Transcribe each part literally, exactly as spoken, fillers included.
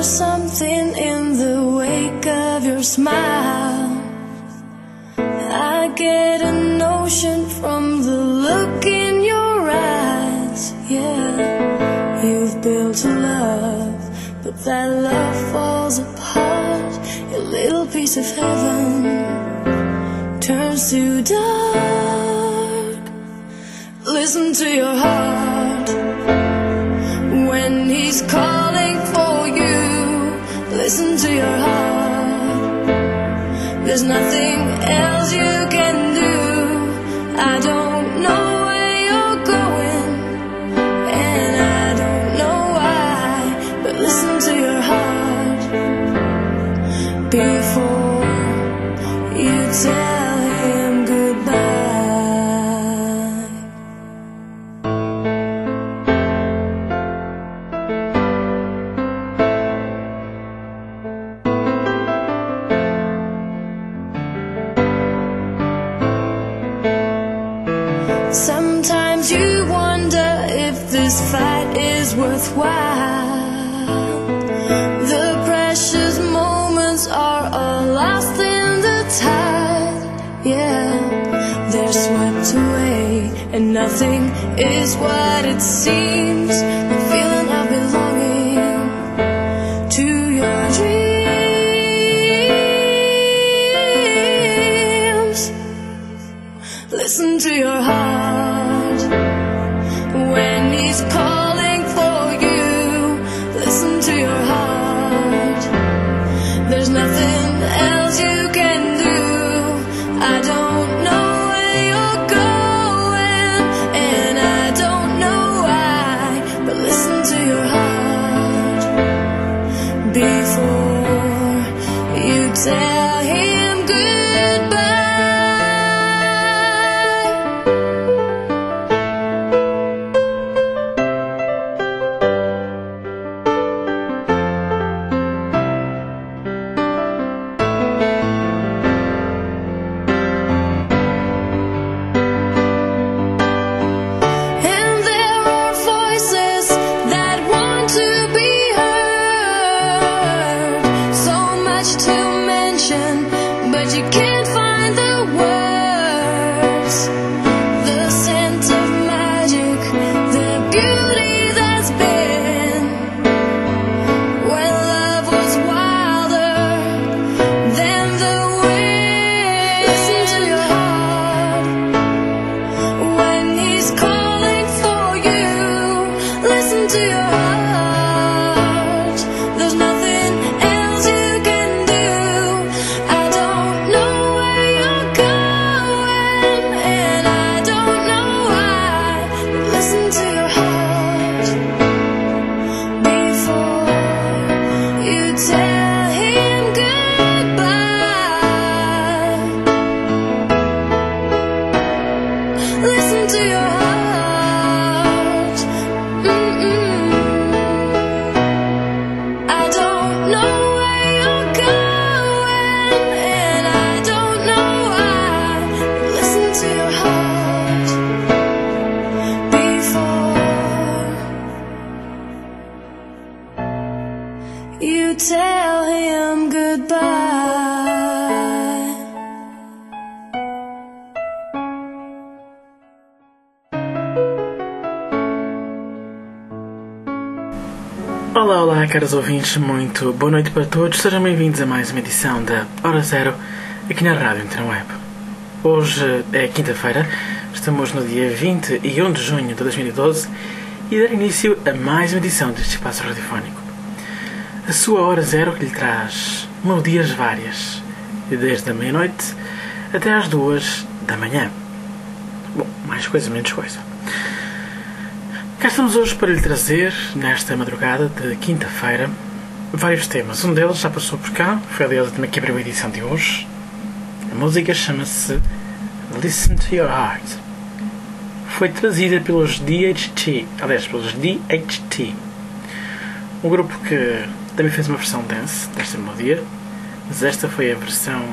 There's something in the wake of your smile. I get a notion from the look in your eyes. Yeah, you've built a love, but that love falls apart. Your little piece of heaven turns to dark. Listen to your heart when he's calling for you. Listen to your heart. There's nothing else you can do. I don't know where you're going, and I don't know why, but listen to your heart before you tell him goodbye. Sometimes you wonder if this fight is worthwhile. The precious moments are all lost in the tide. Yeah, they're swept away, and nothing is what it seems. The feeling of belonging to your dreams. Listen to your heart when he's calling for you. Listen to your heart. There's nothing else you can do. I don't know where you're going, and I don't know why, but listen to your heart before you tell him goodbye. But you can't find the words, the scent of magic, the beauty that's been when love was wilder than the wind. Listen to your heart when he's calling for you. Listen to your heart. There's nothing else you can do. I don't know where you're going, and I don't know why, but listen to your heart before you tell him goodbye. Listen to your heart. Mm-mm. I don't know where you're going, and I don't know why. Listen to your heart before you tell him goodbye. Olá, olá, caros ouvintes, muito boa noite para todos. Sejam bem-vindos a mais uma edição da Hora Zero aqui na Rádio Interweb. Hoje é quinta-feira, estamos no dia vinte e um de junho de dois mil e doze e dar início a mais uma edição deste espaço radiofónico. A sua Hora Zero que lhe traz melodias várias, desde a meia-noite até às duas da manhã. Bom, mais coisa, menos coisa. Cá estamos hoje para lhe trazer, nesta madrugada de quinta-feira, vários temas. Um deles já passou por cá, foi aliás também que abriu a edição de hoje. A música chama-se Listen to Your Heart. Foi trazida pelos D H T, aliás, pelos D H T, um grupo que também fez uma versão dance desta melodia, mas esta foi a versão,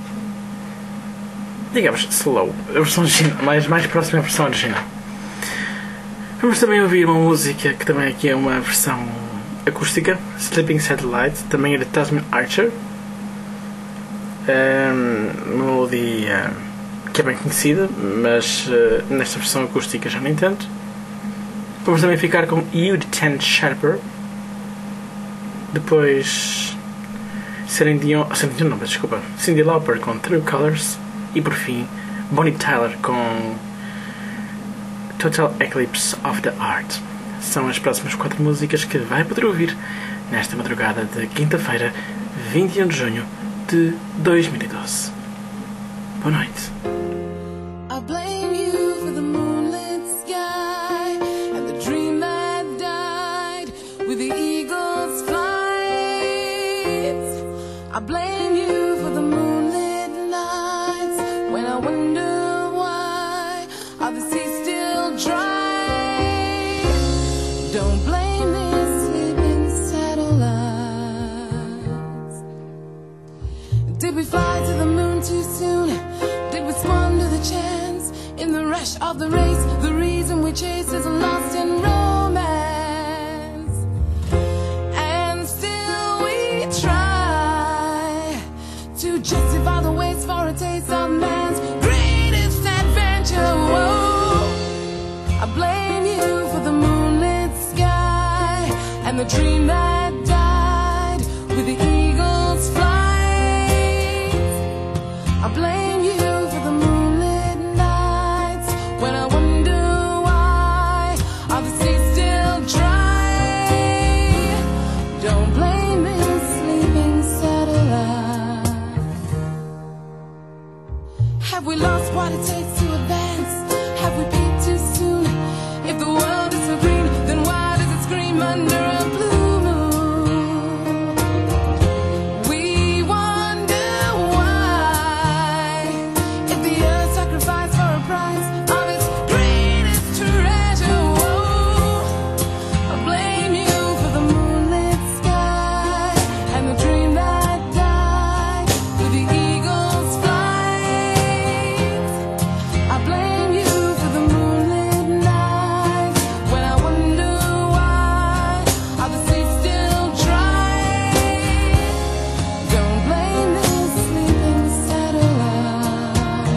digamos, slow, a versão original, mais, mais próxima à versão original. Vamos também ouvir uma música que também aqui é uma versão acústica, Sleeping Satellite, também é de Tasman Archer. Um, melodia que é bem conhecida, mas uh, nesta versão acústica já nem tanto. Vamos também ficar com You de Ten Sharper. Depois Celine Dion, Celine Dion não, mas desculpa, Cyndi Lauper com True Colors. E por fim Bonnie Tyler com Total Eclipse of the Heart. São as próximas quatro músicas que vai poder ouvir nesta madrugada de quinta-feira, vinte e um de junho de dois mil e doze. Boa noite. I blame you for the moonlit sky and the dream that died with the eagle's flights. I blame you for the moonlit nights when I wonder why are the seas still dry. Don't blame these sleeping satellites. Did we fly to the moon too soon? Did we squander the chance in the rush of the race? The reason we chase is lost in romance, and still we try to justify the waste for a taste of man's greatest adventure. Whoa. I blame you for the moonlit sky and the dream that died with the eagle's flight. I blame you for the moonlit nights when I wonder why are the seas still dry. Don't blame these sleeping satellites. Have we lost what it takes to advance? Have we peaked too soon? If the world is so green, then why does it scream under a blue moon? We wonder why, if the earth sacrificed for a price of its greatest treasure. Whoa. I blame you for the moonlit sky and the dream that died with the eagle's flight. I blame you for the moonlit nights when I wonder why are the seas still dry. Don't blame these sleeping satellites.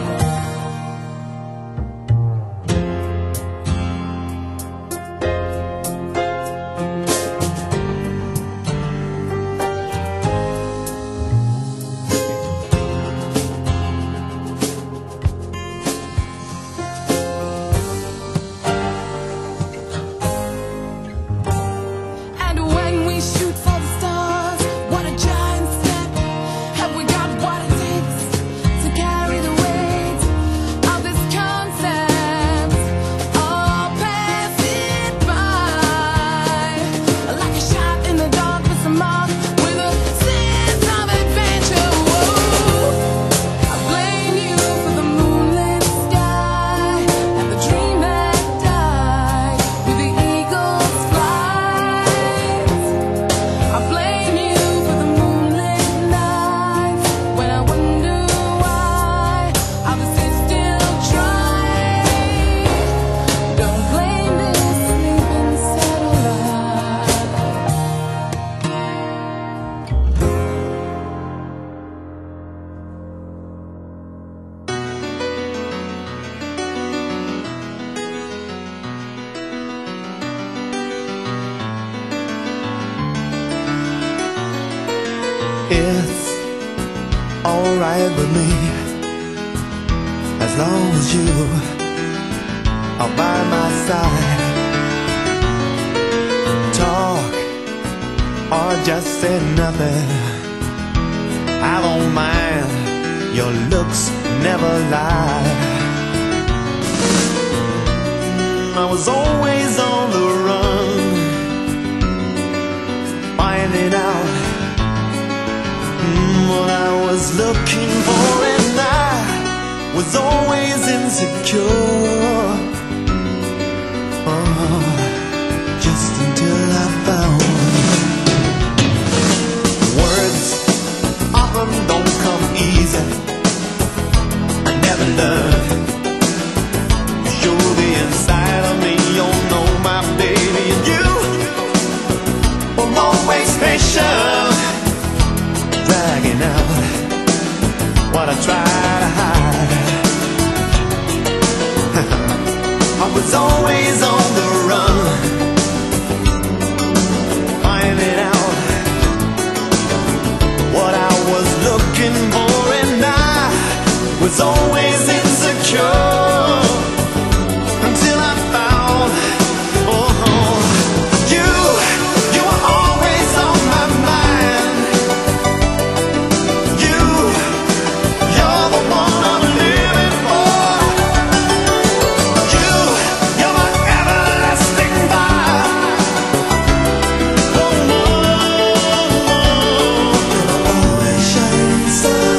And when we shoot for the stars, what a giant step. Have we got what it takes to carry the weight of this concept? Or pass it by like a shot in the dark with a mark with a sense of adventure. Whoa. I blame you for the moonlit sky and the dream that died with the eagle's flight. I blame you for the moonlit nights when I wonder why are the seas still dry. Don't blame these sleeping satellites. It's alright with me as long as you are by my side. Talk or just say nothing, I don't mind, your looks never lie. I was always on the run, finding out mm, what I was looking for, and I was always insecure. Oh, just until I found words often don't come easy. I never learned to show the inside of me. You know my baby, and you were I tried to hide. I was always on the run, finding out what I was looking for, and I was always insecure until I found, oh, you, you were always on my mind. You, you're the one I'm living for. You, you're my everlasting fire. Oh, oh, oh. You're my always shining star.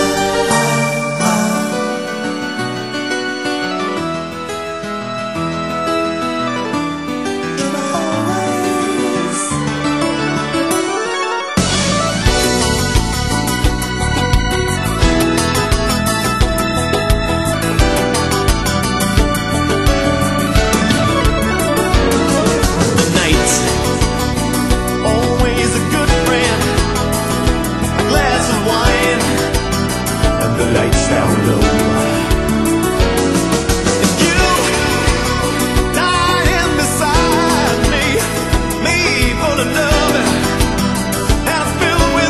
Always a good friend, a glass of wine, and the lights down low. And you dying beside me, me full of love and filled with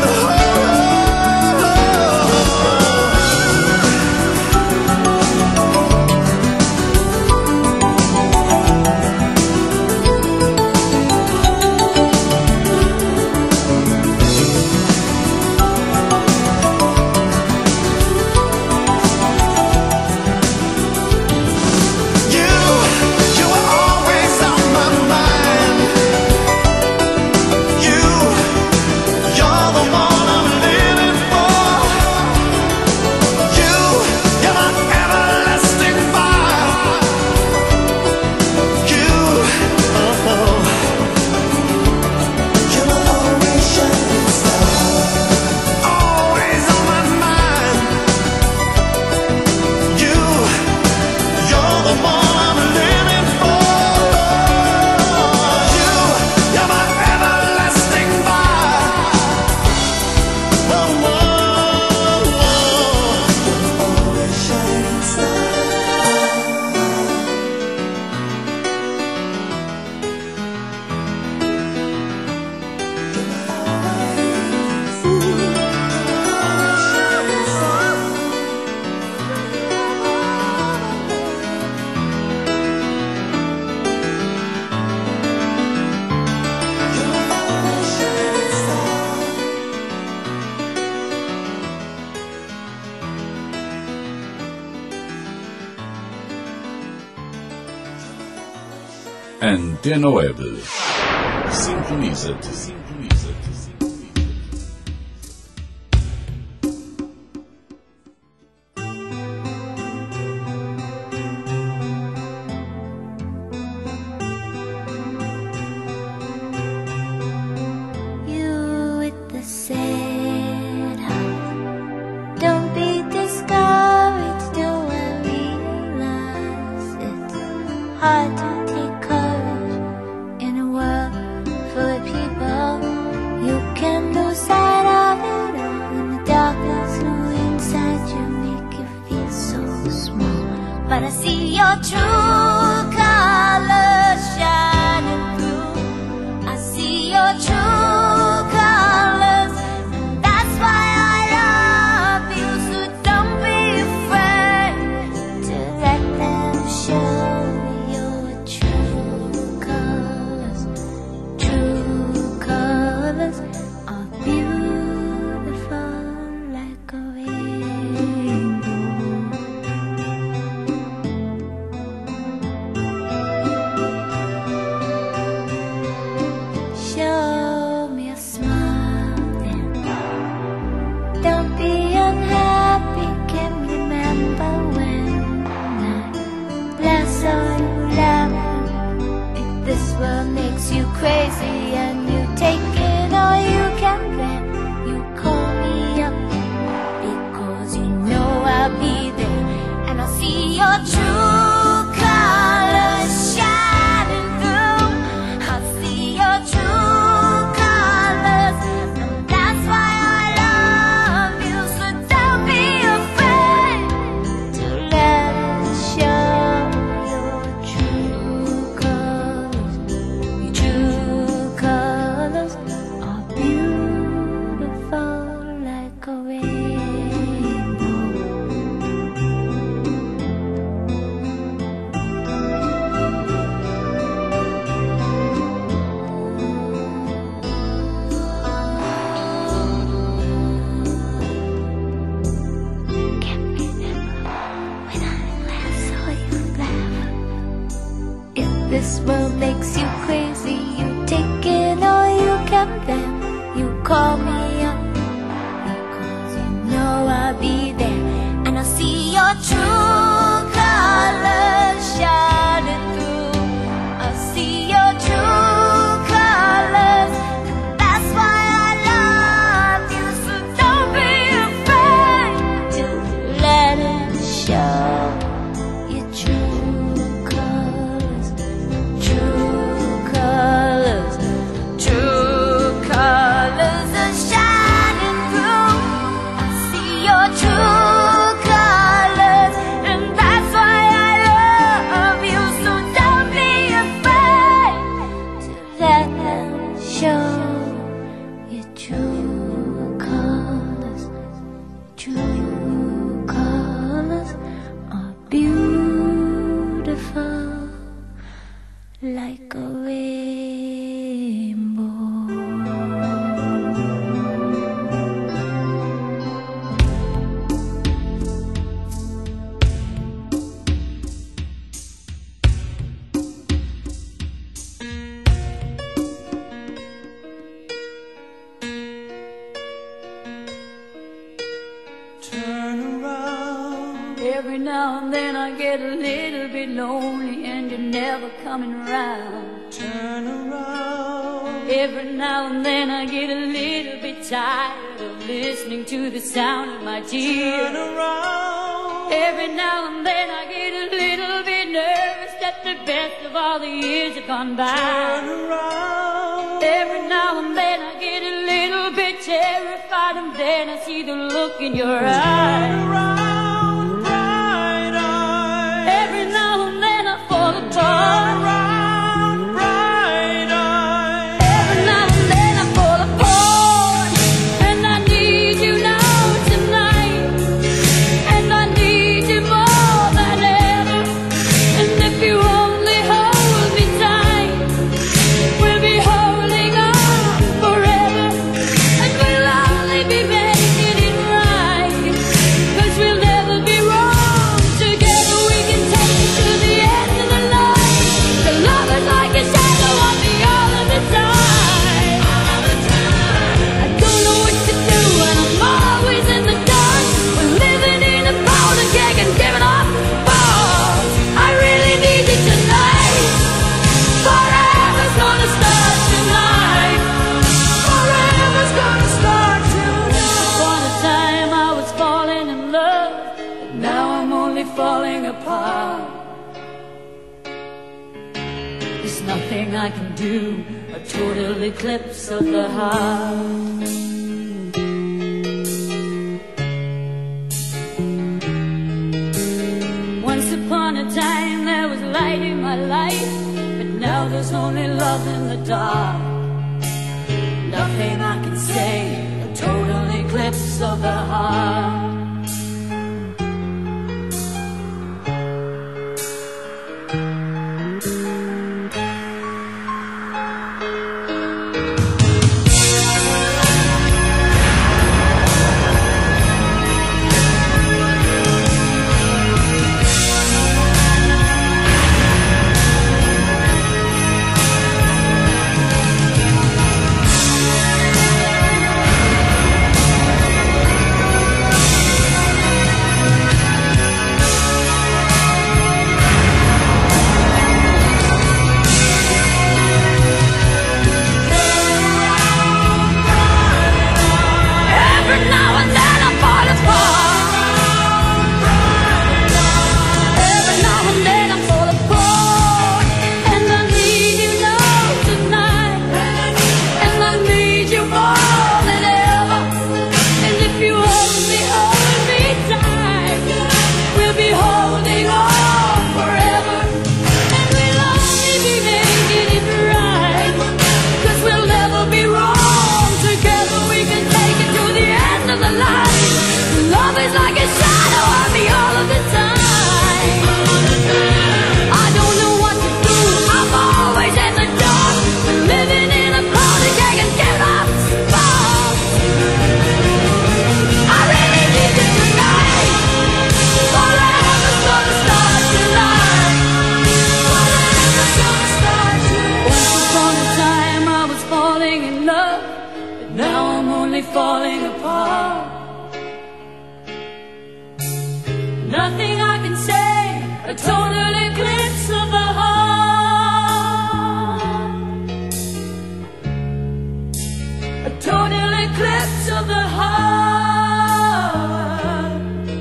you, you were always on my mind. You, you're the one I'm living for. You, you're my everlasting fire. You, oh, you're my always shining star. Always on my mind. You, you're the one I'm living for. You, you're my everlasting fire. Oh, oh, oh. Always shining star. Antena Web. Sintoniza-te. Sintoniza-te. You with the sad heart, don't be discouraged. Don't realize it's hard to take courage in a world full of people. You can lose sight of it all, and the darkness inside you make you feel so small. But I see your true colors shining through. I see your true colors, and that's why I love you. So don't be afraid to let them show your true colors. True colors are beautiful like a rainbow. This world makes you crazy. You take it or you kept them. You call me up because you know I'll be there, and I'll see your true colors shining through. I'll see your true colors, and that's why I love you. So don't be afraid to let it show. Your true colors, true colors, true colors are shining through. I see your true colors, and that's why I love you. So don't be afraid to let them show. Your true colors, true colors are beautiful like a rainbow. Turn around. Every now and then I get a little bit lonely and you're never coming around. Turn around. Every now and then I get a little bit tired of listening to the sound of my Turn tears. around. Every now and then I get a little bit nervous that the best of all the years have gone Turn by. around. Every now and then I get a little bit terrified, and then I see the look in your Turn eyes. around, bright eyes. Every now and then I fall Turn apart. around, bright eyes. Every now and then I fall apart, and I need you now tonight, and I need you more than ever. And if you only hold me tight, we'll be holding on forever, and we'll only be making it right, 'cause we'll never be wrong. Together we can take it to the end of the line. The love is like a shadow on me all of the time. I don't know what to do, and I'm always in the dark. We're living in a powder keg and giving off balls. I really need you tonight. Forever's gonna start tonight. Forever's gonna start tonight. Upon a time I was falling in love, but now I'm only falling apart. There's nothing I can do, a total eclipse of the heart. Once upon a time there was light in my life, but now there's only love in the dark. Nothing I can say, a total eclipse of the heart. can say a total eclipse of the heart. A total eclipse of the heart.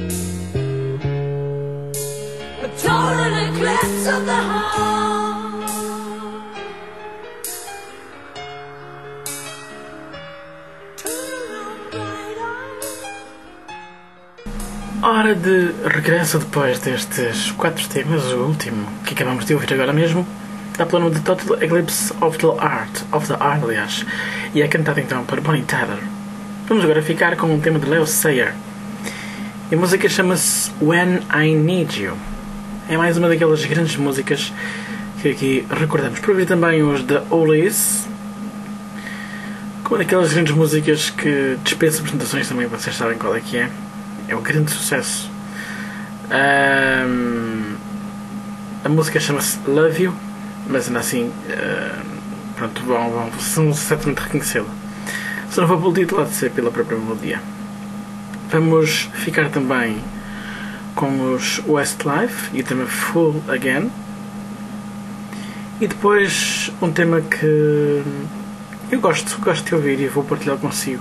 A total eclipse of the heart. Hora de regresso depois destes quatro temas, o último que acabamos de ouvir agora mesmo, dá pelo nome de Total Eclipse of the Heart, of the Heart, aliás, e é cantado então por Bonnie Tyler. Vamos agora ficar com um tema de Leo Sayer. E a música chama-se When I Need You. É mais uma daquelas grandes músicas que aqui recordamos. Por ouvir também os da Oldies, como daquelas grandes músicas que dispensa apresentações também, vocês sabem qual é que é. É um grande sucesso. Um, a música chama-se Love You, mas ainda assim, uh, pronto, vão, vão, vão certamente reconhecê-la. Se não for pelo título, há de ser pela própria melodia. Vamos ficar também com os Westlife e o tema Full Again. E depois um tema que eu gosto, gosto de ouvir e vou partilhar consigo.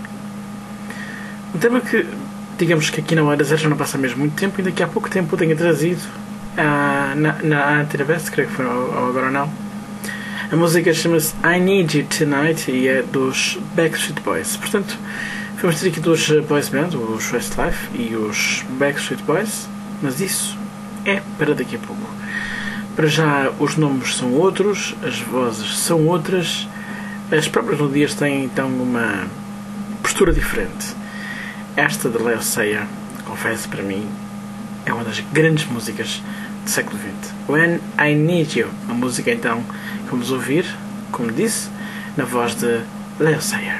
Um tema que, digamos que aqui na Hora Zero já não passa mesmo muito tempo, e daqui a pouco tempo o tenho trazido ah, na, na Antena Best, creio que foi ou agora ou não. A música chama-se I Need You Tonight e é dos Backstreet Boys. Portanto, vamos ter aqui dois boys band, os Westlife e os Backstreet Boys, mas isso é para daqui a pouco. Para já os nomes são outros, as vozes são outras, as próprias melodias têm então uma postura diferente. Esta de Leo Sayer, confesso, para mim é uma das grandes músicas do século vinte. When I Need You, a música então que vamos ouvir, como disse, na voz de Leo Sayer.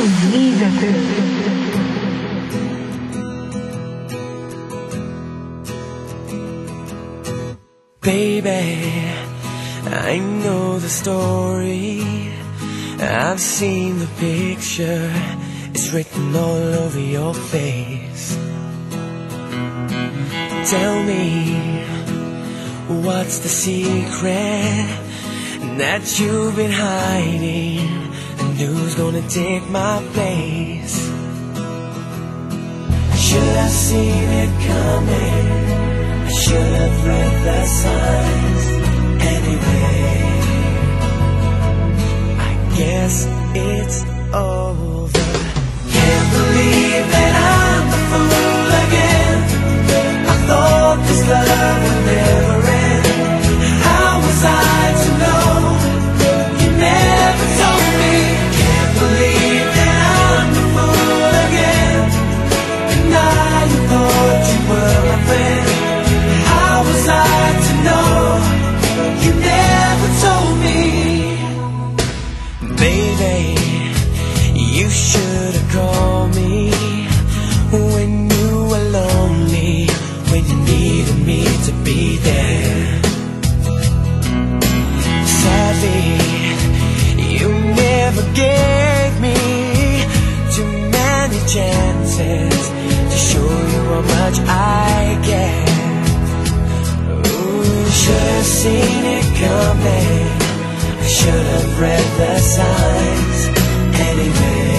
Baby, I know the story. I've seen the picture. It's written all over your face. Tell me, what's the secret that you've been hiding? And who's gonna take my place? Should have seen it coming. I should have read the signs. Anyway, I guess it's over. Can't believe that I'm the fool again. I thought this love would never end. How was I to know? You never told me. Can't believe that I'm the fool again. And now you thought you were my friend. How was I to know? You never told me. Baby, you should have called me when you were lonely, when you needed me to be there. Sadly, you never gave me too many chances to show you how much I care. Should have seen it coming. I should have read the signs. Anyway,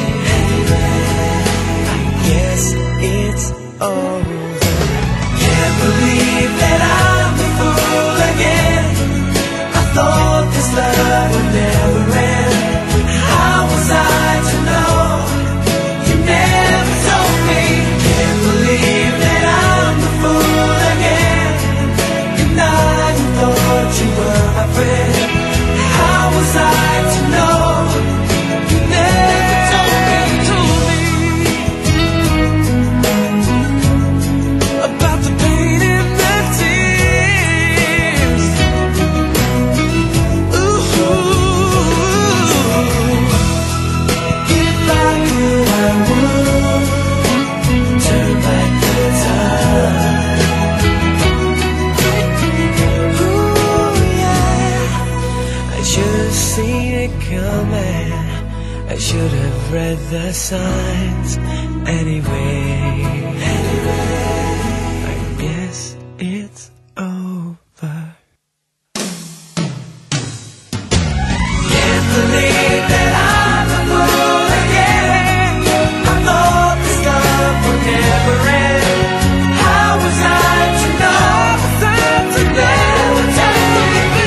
I guess it's over. Can't believe that I'm the fool again. I thought this love would never end. How was I to know? You never told me. Can't believe that I'm the fool again. Now you thought you were my friend. How was I to know? You never told me, told me about the pain and the tears. Ooh, if I could, I would turn back the time. I should have seen it coming. I should have read the signs. Anyway, I guess it's over. Can't believe that I'm a fool again. I thought this love would never end. How was I to know? To never tell me.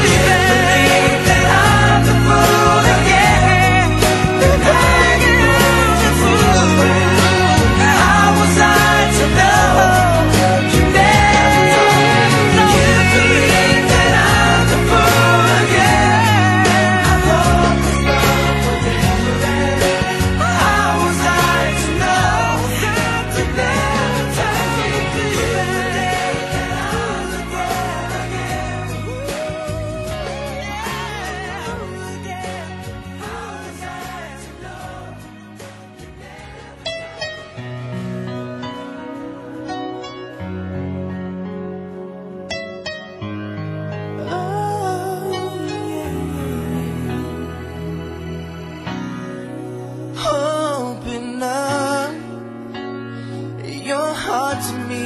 Open up your heart to me.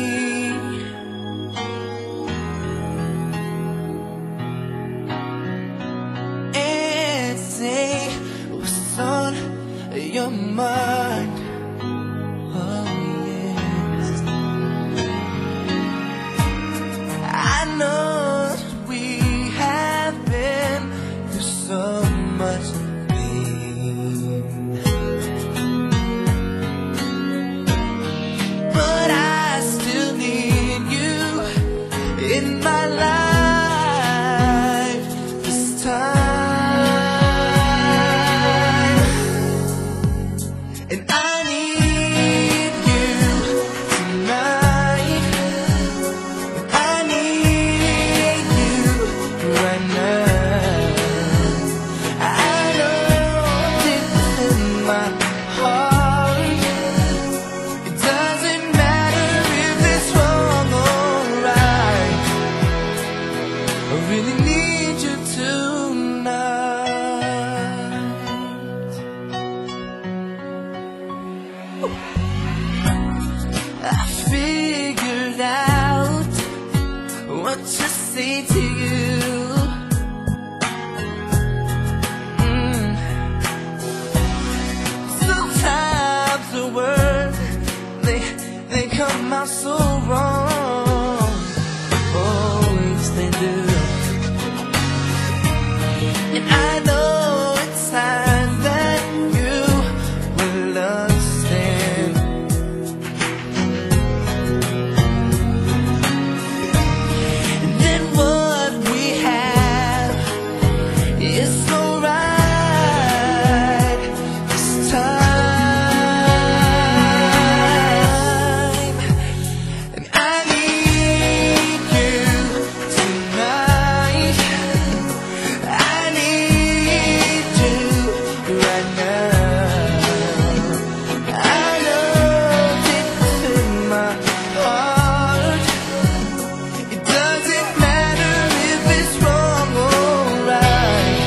And say what's on your mind. Oh yes, I know we have been through so much. In my life this time, and I heart. It doesn't matter if it's wrong or right. I really need you tonight. I figured out what to say to you. Mm. Sometimes the words, they they come out so wrong. Oh, yes they do. And I know it's time that you will understand. And then what we have is so right this time. And I need you tonight. I need you right now. I know deep within my heart, it doesn't matter if it's wrong or right.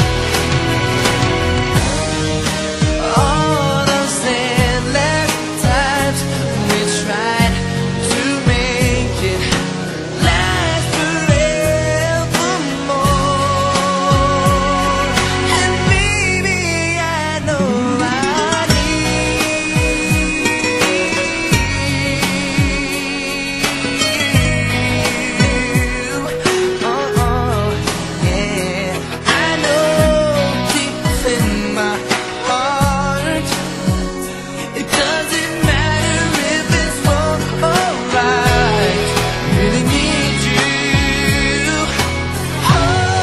All those endless times we tried to make it last forevermore. And maybe I know I need you. Oh, yeah. I know deep within my heart, it doesn't matter if it's wrong or right. Really need you. Oh,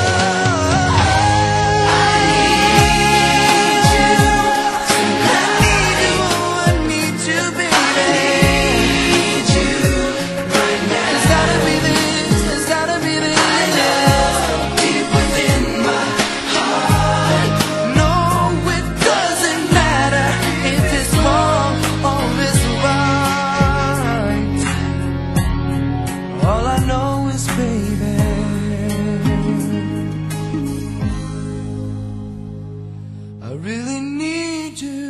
I need you. I need you. I need you, baby. I need you right now. It's gotta be this. It's gotta be this. Deep within my heart. No, it doesn't matter if it's wrong or it's right. All I know is, baby, I really need you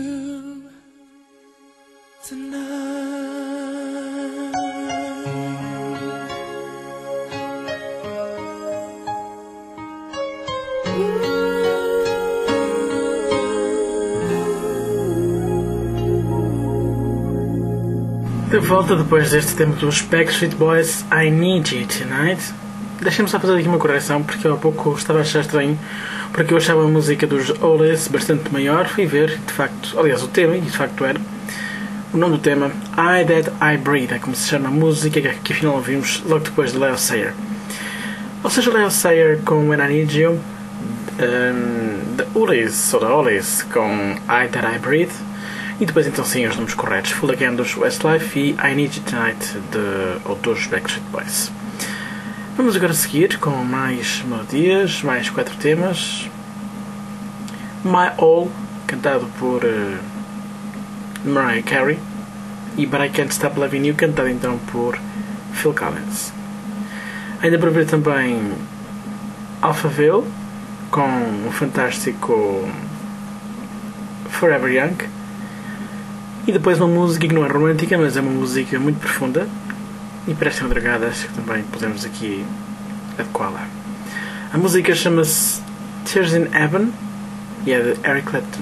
De volta depois deste tempo dos Backstreet Boys, I Need You Tonight. Deixem-me só fazer aqui uma correção, porque eu há pouco estava a achar estranho, porque eu achava a música dos Oles bastante maior. Fui ver, de facto, aliás, o tema, e de facto era. O nome do tema, I That I Breathe, é como se chama a música que afinal ouvimos logo depois de Leo Sayer. Ou seja, Leo Sayer com When I Need You, um, The Oles, ou da Oles com I That I Breathe, e depois então sim os nomes corretos, Full Again dos Westlife e I Need You Tonight de, ou dos Backstreet Boys. Vamos agora seguir com mais melodias, mais quatro temas. My All, cantado por uh, Mariah Carey, e But I Can't Stop Loving You, cantado então por Phil Collins. Ainda para ver também Alphaville com o fantástico Forever Young, e depois uma música que não é romântica, mas é uma música muito profunda e parecem dragadas, que também podemos aqui adequá-la. A música chama-se Tears in Heaven e é de Eric Clapton.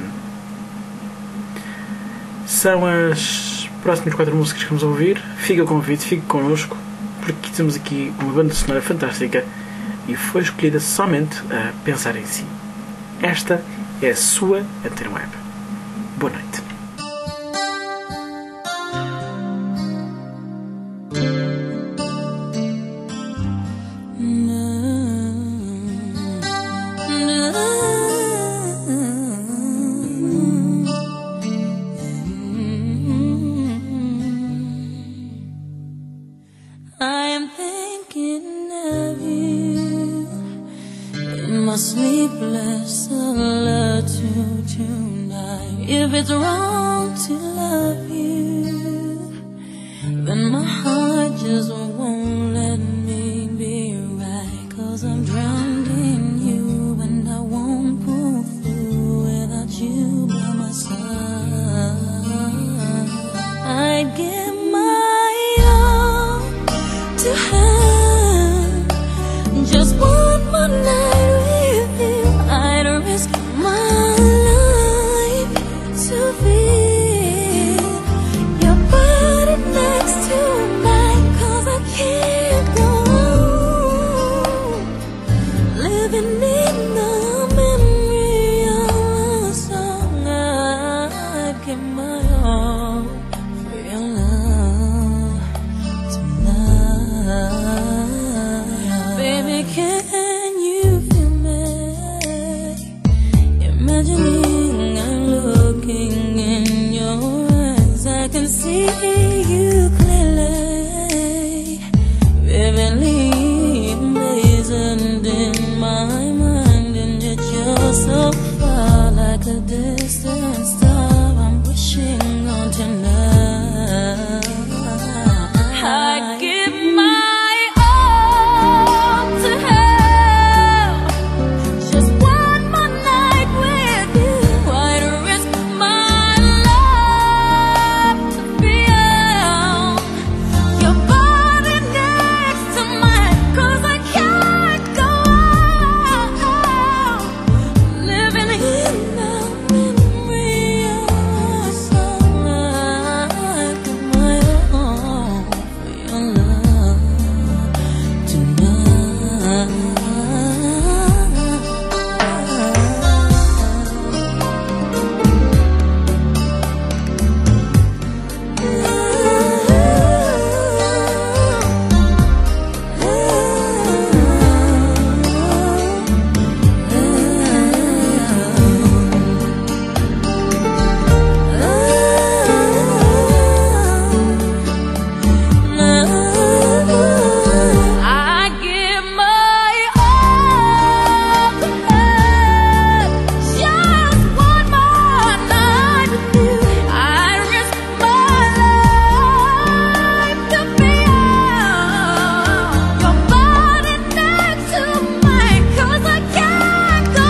São as próximas quatro músicas que vamos ouvir. Fica o convite, fique connosco, porque temos aqui uma banda sonora fantástica e foi escolhida somente a pensar em si. Esta é a sua Antena Web. Boa noite. Sleepless solitude tonight. If it's wrong to love you, but my heart just won't let me be right. Cause I'm drowned in you and I won't pull through without you by my side. I'd give my all to have just one more night with you. I'd risk my life to feel your body next to mine. Cause I can't go on living in the memory of a song. I'd give my all for your love tonight. Baby, can you feel me? Imagining I'm looking in your eyes, I can see you clearly, vividly emblazoned in my mind. And yet you're so far, like a distant star I'm wishing on tonight. I'd give my all to have just one more night with you. I'd risk my life to feel your body next to mine. Cause I can't go on living in the memory of a song. I'd give my all for your love tonight. I give my all to have just one more night with you. I risk my life to feel your body next to mine. Cause I can't go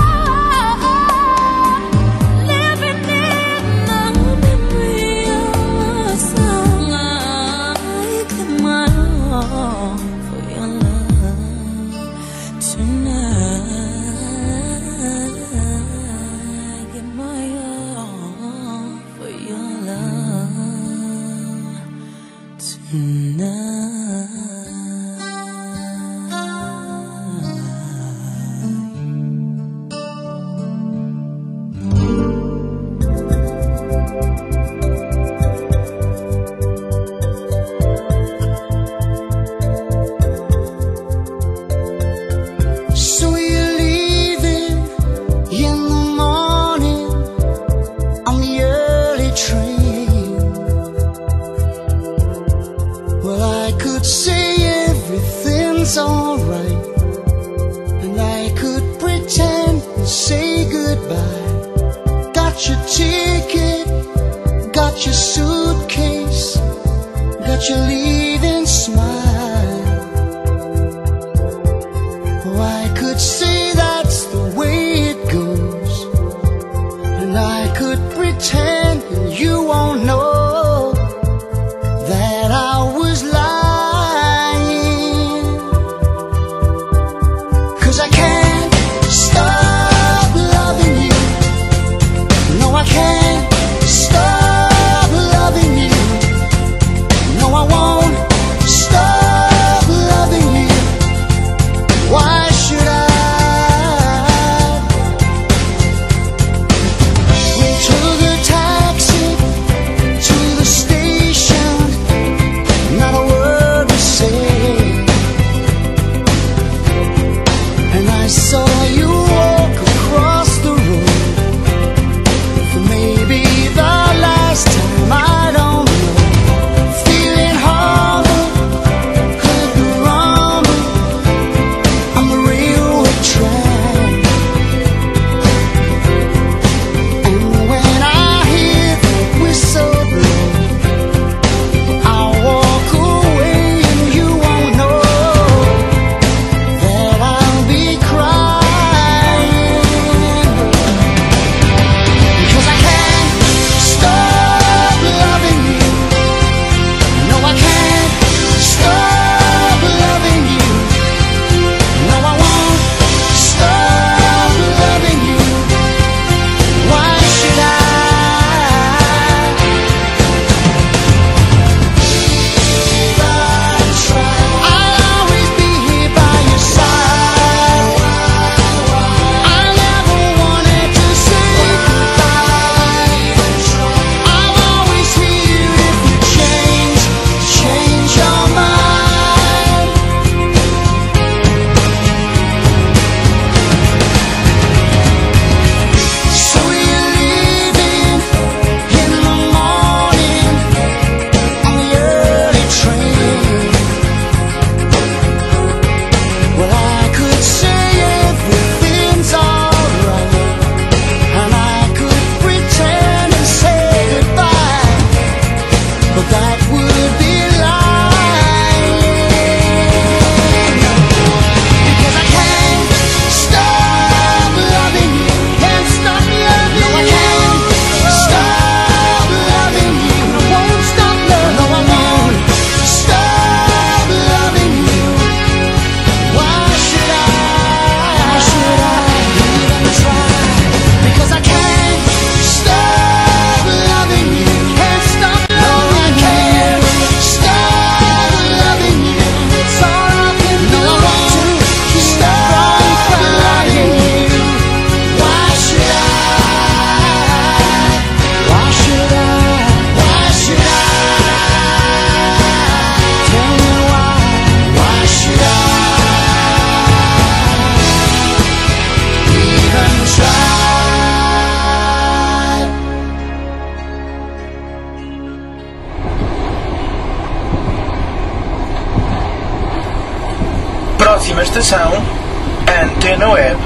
on living in the memory of a song. I give my all for your love tonight. I give my all for your love tonight. So you're leaving in the morning on the early train. Well, I could say everything's alright, and I could pretend and say goodbye. Got your ticket, got your suitcase, got your leaving smile. Oh, I could say that's the way it goes, and I could pretend and you won't know that I was lying. Cause I can't stop loving you. No, I can't stop loving you. No, I won't stop loving you. Why should I? We took a taxi uma estação Antena Web.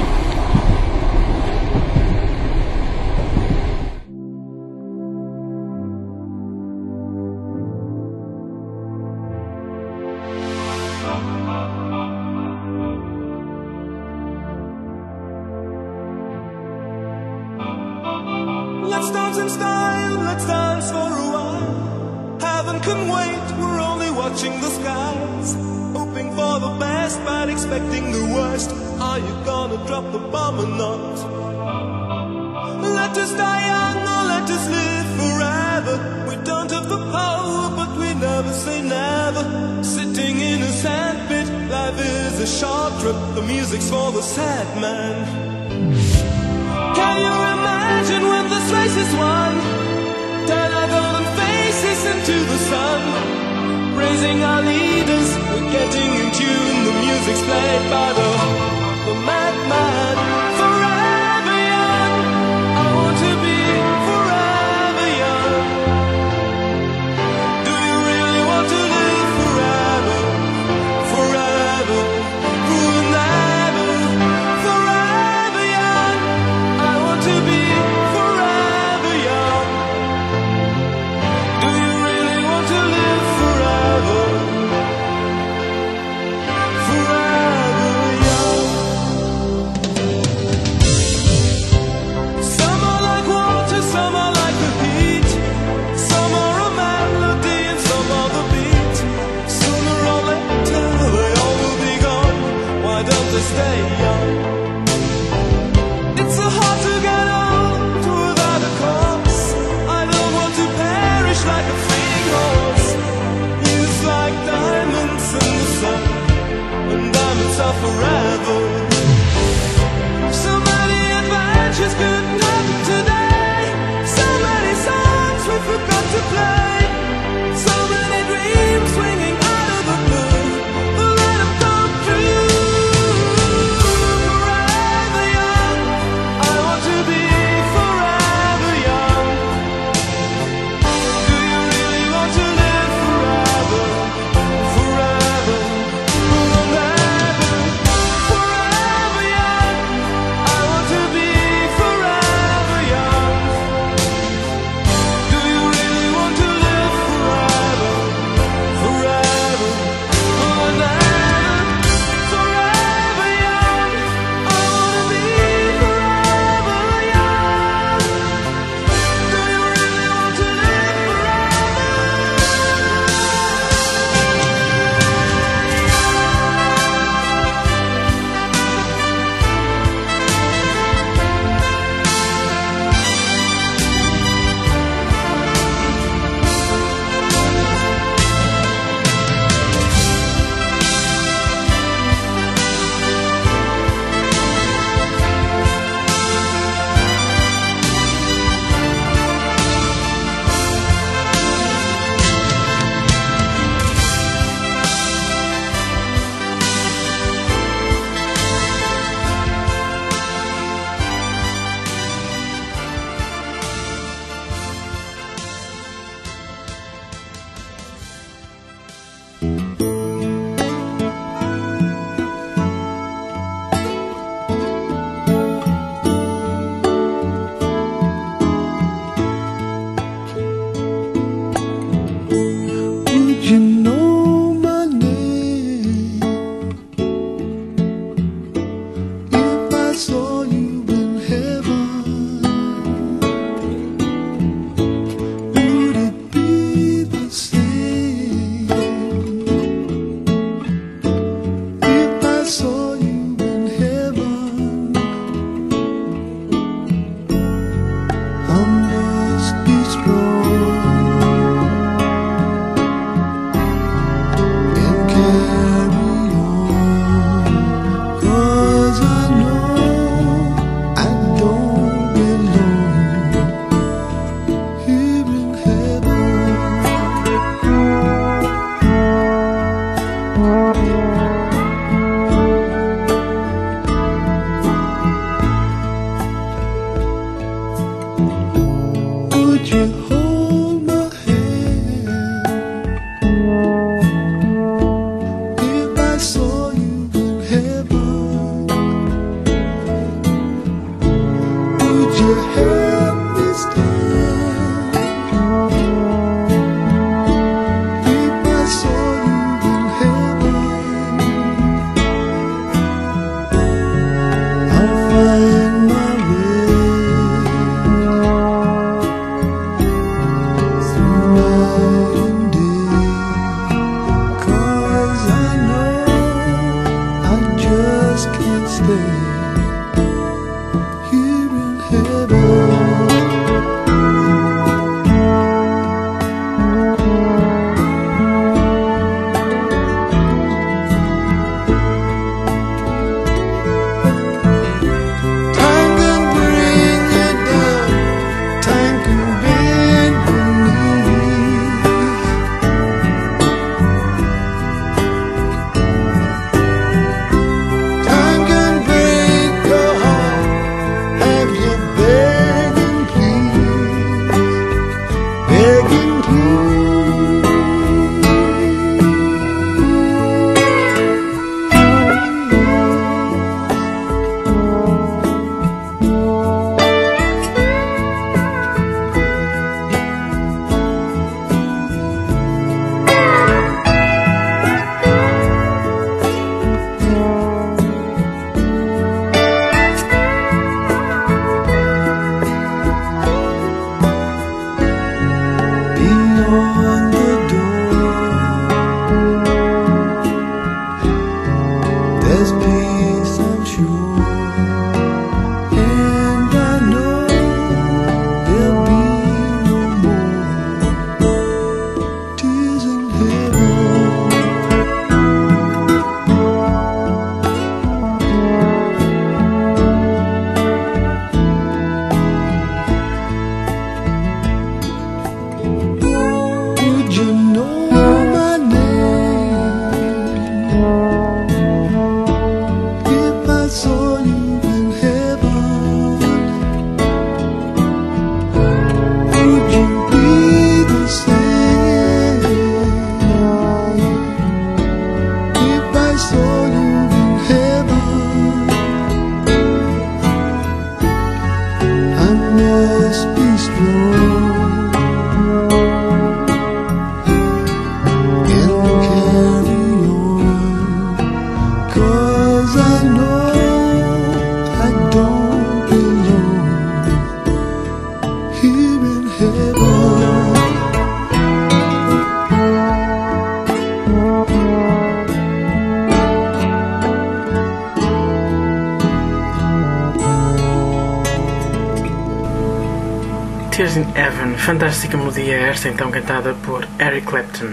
Let's dance in style, let's dance for a while. Heaven can wait, we're only watching the skies. Hoping for the best, but expecting the worst. Are you gonna drop the bomb or not? Let us die young or let us live forever. We don't have the power, but we never say never. Sitting in a sandpit, life is a short trip. The music's for the sad man. Can you imagine when this race is won? Turn our golden faces into the sun. Praising our leaders, we're getting in tune. The music's played by the, the madman. Forever young, I want to be forever young. Do you really want to live forever? Forever, forever, forever young. I want to be forever young. Do you really want to live forever? Forever young. Stars in Heaven, fantástica melodia esta, então cantada por Eric Clapton.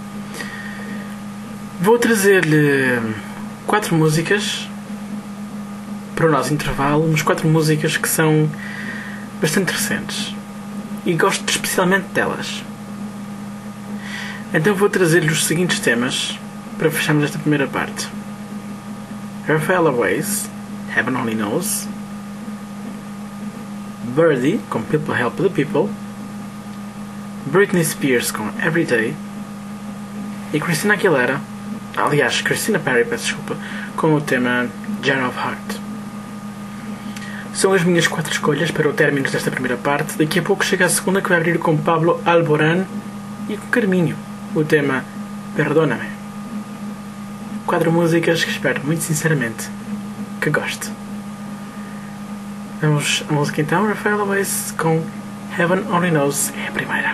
Vou trazer-lhe quatro músicas para o nosso intervalo, mas quatro músicas que são bastante recentes e gosto especialmente delas. Então vou trazer-lhe os seguintes temas para fecharmos esta primeira parte: Rafaela Weiss, Heaven Only Knows; Birdie, com People Help the People; Britney Spears, com Everyday; e Christina Aguilera, aliás, Christina Perri, peço desculpa, com o tema Jar of Heart. São as minhas quatro escolhas para o término desta primeira parte. Daqui a pouco chega a segunda, que vai abrir com Pablo Alborán e com Carminho, o tema Perdóname. Quatro músicas que espero muito sinceramente que goste. Vamos à música então, Rafaela Weiss com Heaven Only Knows, é a primeira.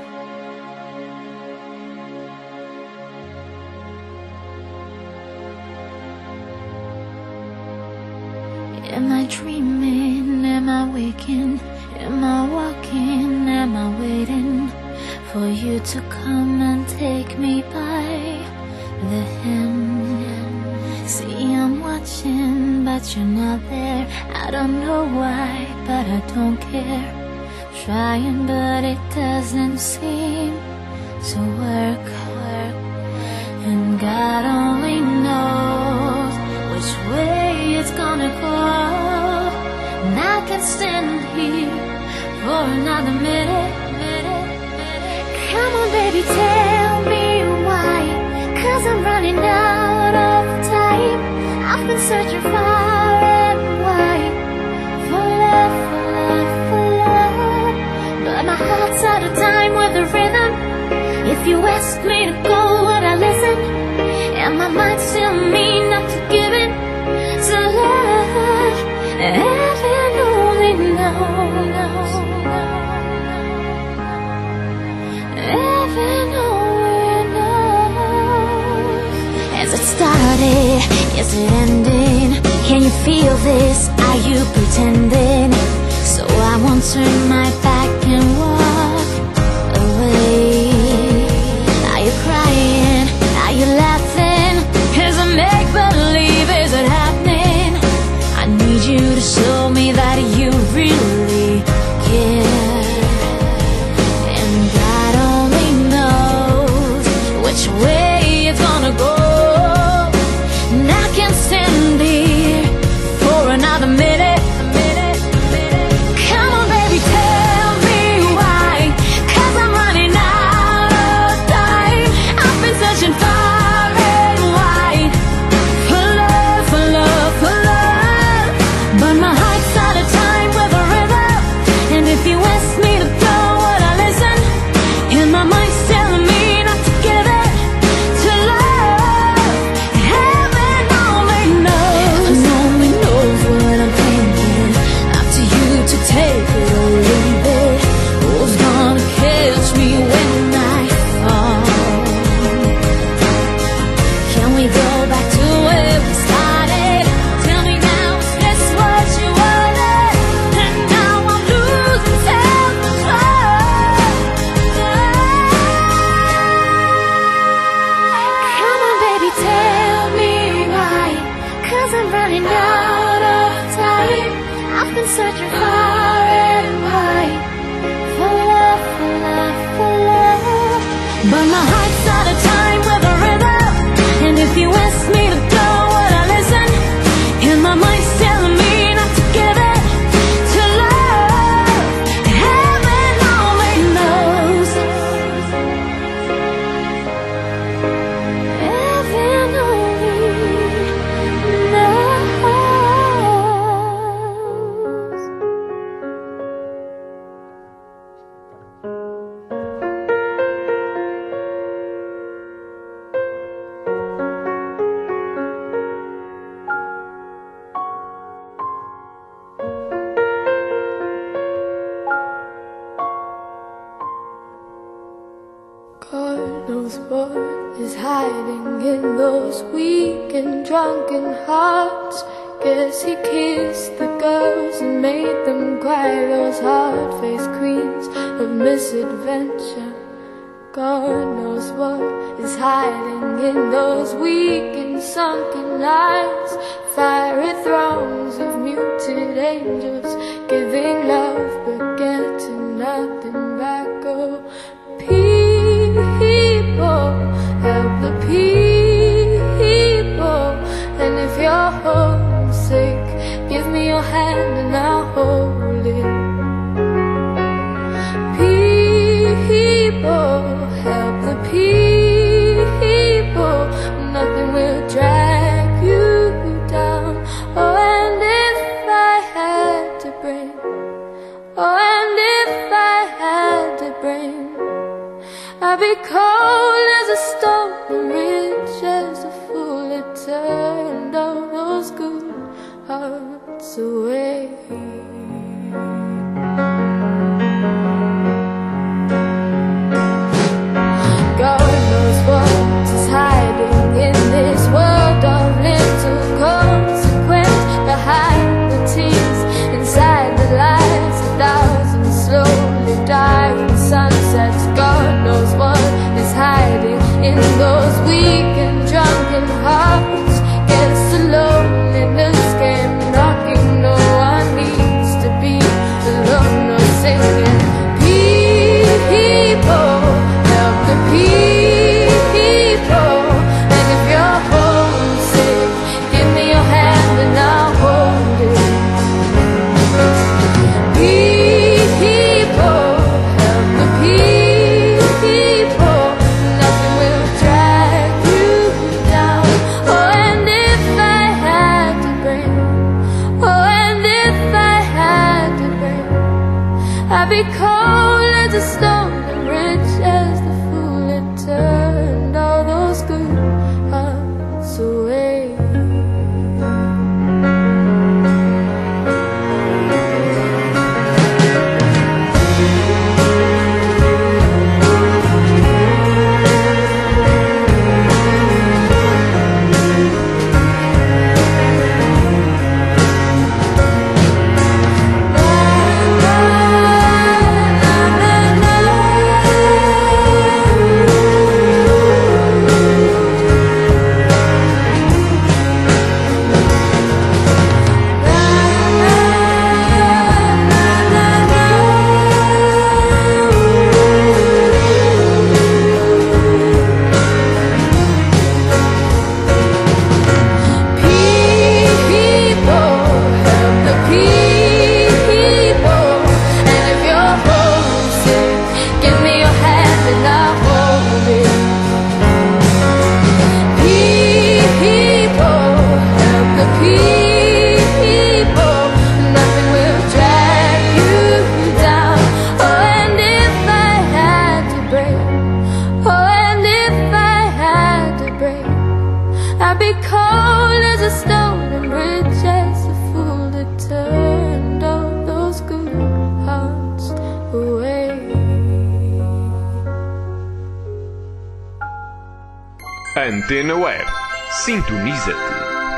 Am I dreaming? Am I waking? Am I walking? Am I waiting for you to come and take me by the hand? See, I'm watching, but you're not there. I don't know why, but I don't care. Trying, but it doesn't seem to work. And God only knows which way it's gonna go. And I can't stand here for another minute, minute, minute. Come on, baby, tell me why, 'cause I'm running out of time. I've been searching far and wide for love, for love, for love. But my heart's out of time with the rhythm. If you ask me to go, would I listen? And my mind's telling me not to give in to love. Heaven only knows. Heaven only knows. Has it started? Is it ending? Can you feel this? Are you pretending? So I won't turn my back and walk away. Are you crying? Are you laughing? Is it make-believe? Is it happening? I need you to show me that you really care. And God only knows which way it's gonna go. And I can't stand here for another minute, minute, minute. Come on, baby, tell me why, 'cause I'm running out of time. I've been searching far and wide for love, for love, for love. But my heart's out of time with a rhythm. And if you ask me to go, would I listen? And my mind's telling me not to give it to love. Heaven only knows. Heaven only knows what I'm thinking. Up to you to take it or leave it. Who's gonna catch me when I fall? Can we go back to where we started? Tell me now, is this what you wanted? And now I'm losing self-control. Come on, baby, tell me why, 'cause I'm running out of time. I've been searching far and wide for love, for love, for love. But my heart's out of time with a rhythm. And if you ask me to go, would I listen? And my mind's telling me not to give it to love. Heaven only knows. Heaven only knows. God knows what is hiding in those weak and drunken hearts. Guess he kissed the girls and made them cry, those hard-faced queens of misadventure. God knows what is hiding in those weak and sunken eyes. Fiery thrones of muted angels, giving love but getting nothing back. Oh, people, help the people. And if you're homesick, give me your hand and I'll hold it. People, help the people. Nothing will drag you down. Oh, and if I had to bring, oh, and if I had to bring, I'd be cold as a stone and rich as a fool that turned all those good hearts away. God knows what is hiding in this world of little consequence, behind the tears, inside the lies, a thousand slowly dying sunsets. God knows what is hiding in those weak and drunken hearts. Guess the loneliness came knocking. No one needs to be alone or singing. People, help the people. And if you're homesick, give me your hand and I'll hold it. People, help the people. Nothing will drag you down. Oh, and if I had to bring, oh, and if I had to bring, I'd be cold as a stone and rich as the fool that turned all those good hearts away. I'd be cold as a stone and rich as a fool that turned all those good hearts away. Antena Web. Sintoniza-te.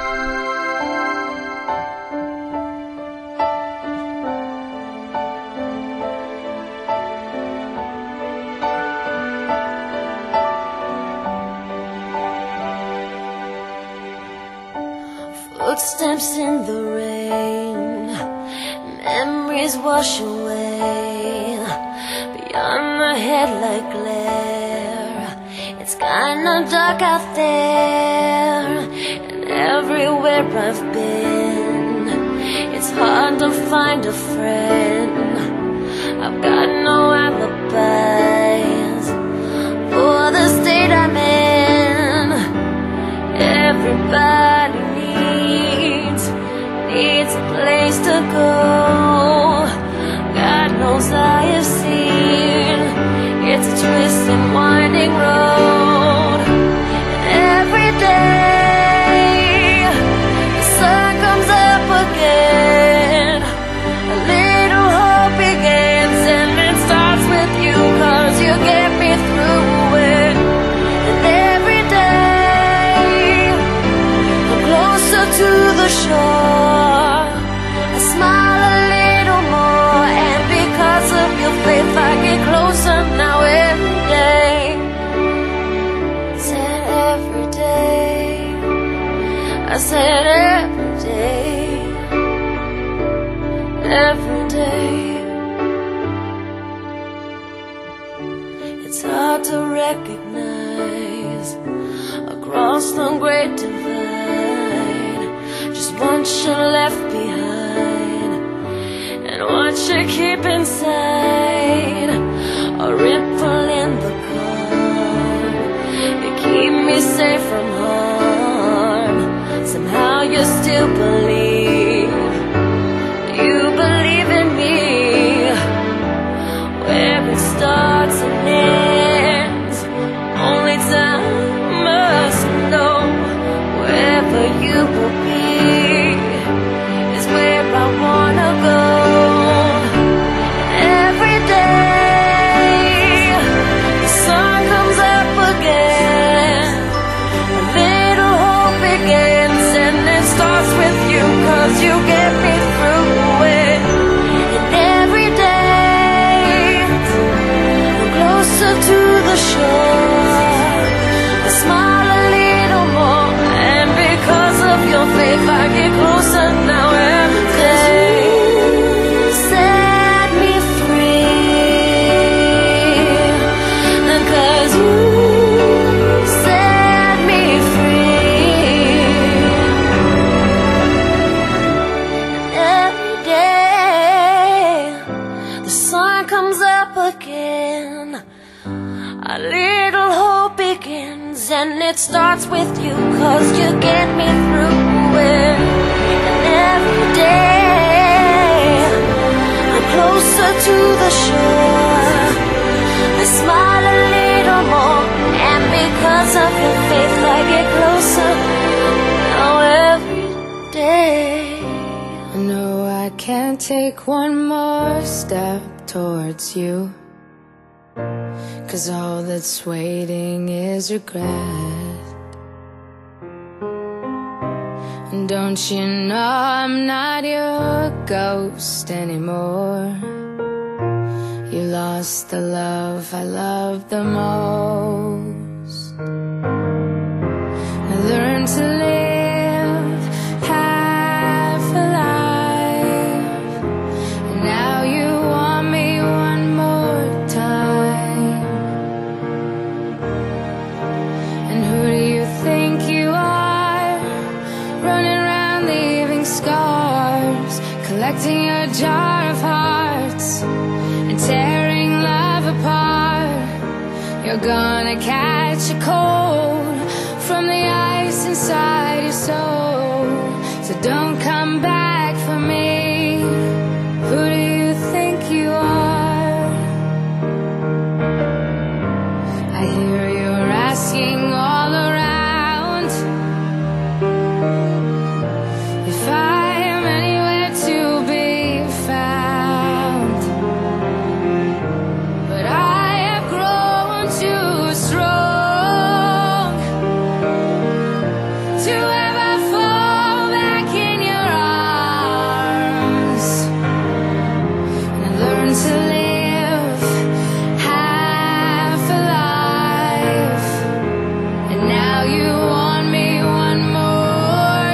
Footsteps in the rain, memories wash away. Beyond the headlight glare, it's kinda dark out there. And everywhere I've been, it's hard to find a friend. I've got no alibis for the state I'm in. Everybody needs a place to go. God knows I have seen it's a twisting, winding road. And every day the sun comes up again, a little hope begins, and it starts with you, 'cause you get me through it. And every day I'm closer to the shore. said every day, every day. It's hard to recognize across the great divide just what you left behind and what you keep inside. A ripple in the calm, you keep me safe from harm. Somehow you still believe, you believe in me. Where it starts and ends, only time must know. Wherever you will be is where I wanna go. Every day the sun comes up again, a little hope begins, and it starts with you, 'cause you get me through it. And every day I'm closer to the shore, I smile a little more, and because of your faith I get closer now every day. Set me free, and 'cause you set me free. And every day the sun comes up again, a little hope begins, and it starts with you, 'cause you get me through it. And every day I'm closer to the shore, I smile a little more, and because of your faith I get closer now every day. I know I can't take one more step towards you, 'cause all that's waiting is regret. And don't you know I'm not your ghost anymore? You lost the love I loved the most. I learned to live half alive, and now you want me one more time. And who do you think you are, running around leaving scars, collecting a jar of hearts and tearing love apart? You're gonna catch a cold from the ice inside your soul, so don't come back for me. Who do you think you are? I hear you're asking all around if I am anywhere to be found, but I have grown too strong to ever fall back in your arms. And I learned to live half alive, and now you want me one more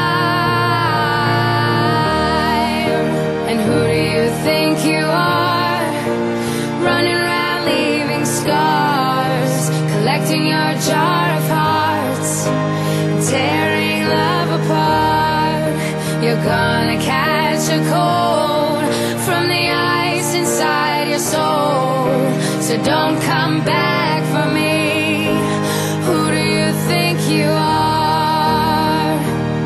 time. And who do you think you are, running around leaving scars, collecting your jar of hearts and tearing love apart? You're gonna catch a cold from the ice inside your soul, so don't come back for me. Who do you think you are?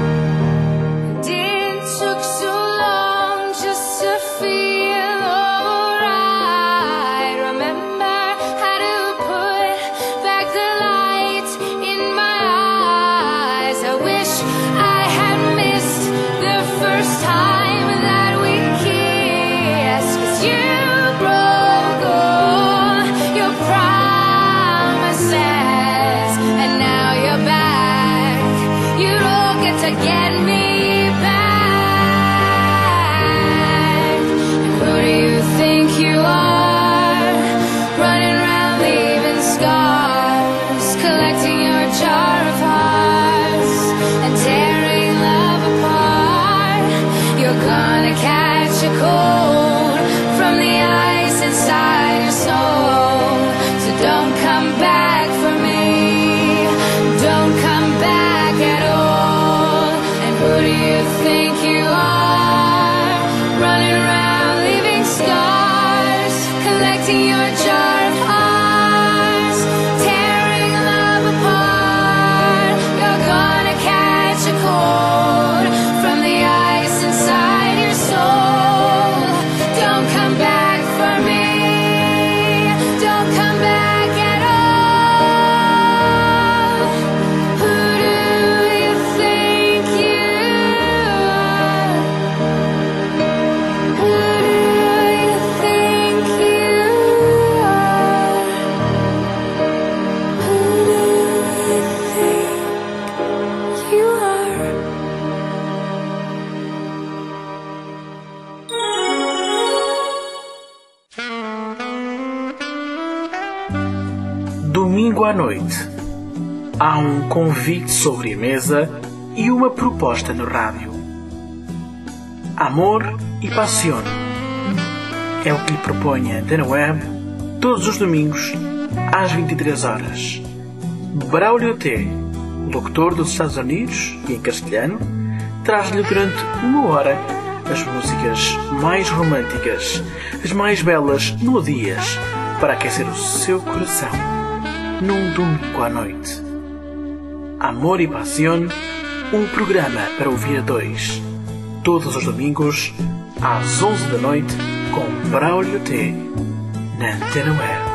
It took so long just to feel alright. Remember how to put back the light in my eyes. I wish I had missed the first time that we kissed, 'cause you broke all your promises. domingo à noite, há um convite sobre a mesa e uma proposta no rádio. Amor e Passione é o que lhe propõe a Antena Web todos os domingos às vinte e três horas. Braulio T, locutor dos Estados Unidos e em castelhano, traz-lhe durante uma hora as músicas mais românticas, as mais belas melodias para aquecer o seu coração num domingo à noite. Amor e Passione, um programa para ouvir a dois, todos os domingos às onze da noite com Braulio T na Antena Web.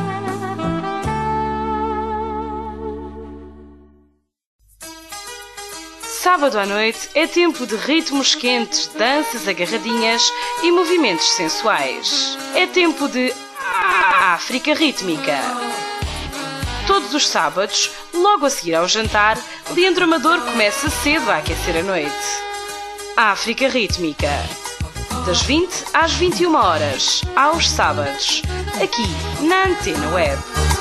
Sábado à noite é tempo de ritmos quentes, danças agarradinhas e movimentos sensuais. É tempo de África Rítmica. Todos os sábados, logo a seguir ao jantar, Leandro Amador começa cedo a aquecer a noite. África Rítmica. Das vinte às vinte e uma horas, aos sábados, aqui na Antena Web.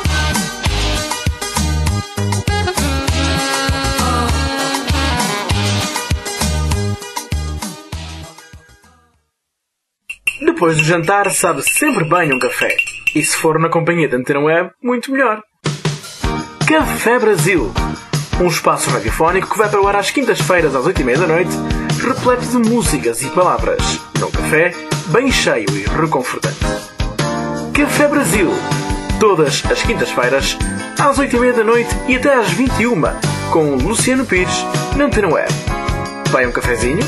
Depois do jantar, sabe sempre bem um café. E se for na companhia da Antena Web, muito melhor. Café Brasil. Um espaço radiofónico que vai para o ar às quintas-feiras às oito e meia da noite, repleto de músicas e palavras. Num café bem cheio e reconfortante. Café Brasil. Todas as quintas-feiras, às oito e meia da noite e até às vinte e uma, com Luciano Pires, na Antena Web. Vai um cafezinho?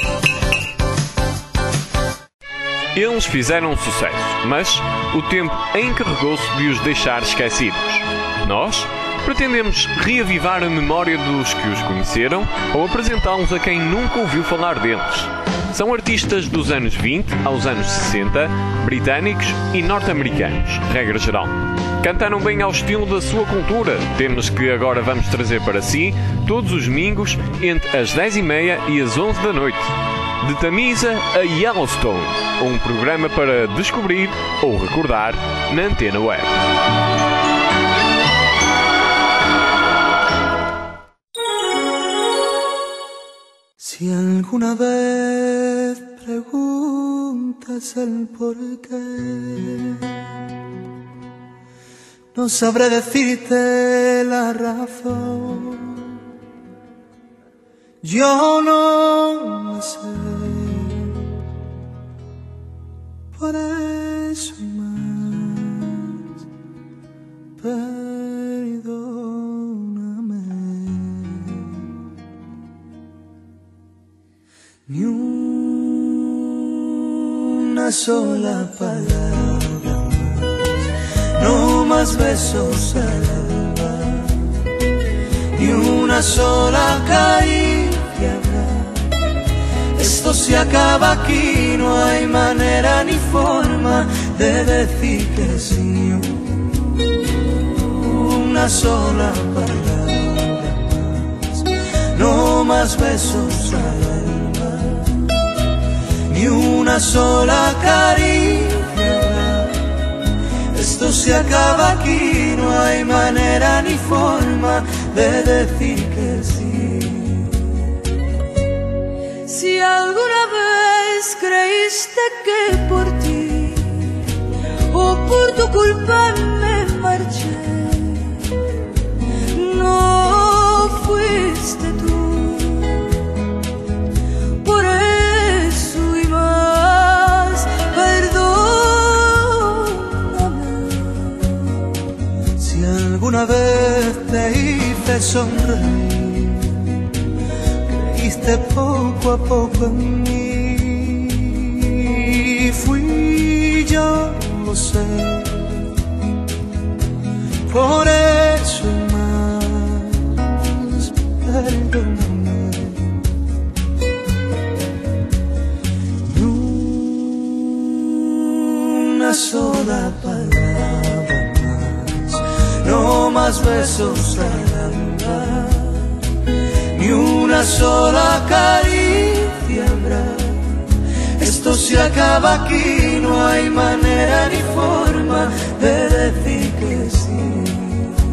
Eles fizeram sucesso, mas o tempo encarregou-se de os deixar esquecidos. Nós pretendemos reavivar a memória dos que os conheceram ou apresentá-los a quem nunca ouviu falar deles. São artistas dos anos vinte aos anos sessenta, britânicos e norte-americanos, regra geral. Cantaram bem ao estilo da sua cultura, temas que agora vamos trazer para si todos os domingos entre as dez e meia e as onze da noite. De Tamisa a Yellowstone, um programa para descobrir ou recordar na Antena Web. Si alguna vez preguntas el por qué, no sabré decirte la razón. Yo no lo sé, por eso y más, perdóname. Ni una sola palabra más, no más besos al alba, ni una sola caricia habrá. Esto se acaba aquí, no hay manera ni forma de decir que sí. Una sola palabra más, no más besos al alba, ni una sola caricia habrá. Esto se acaba aquí, no hay manera ni forma de decir que sí. Si alguna vez creíste que por ti o por tu culpa me marché, no fuiste tú. Por eso y más, perdóname. Si alguna vez te hice sonreír, creíste poco a poco en mí, fui yo, lo sé. Por eso y más, perdóname. Ni una sola palabra más, no más besos al alba, ni una sola caricia habrá. Esto se acaba aquí, no hay manera ni forma de decir que sí.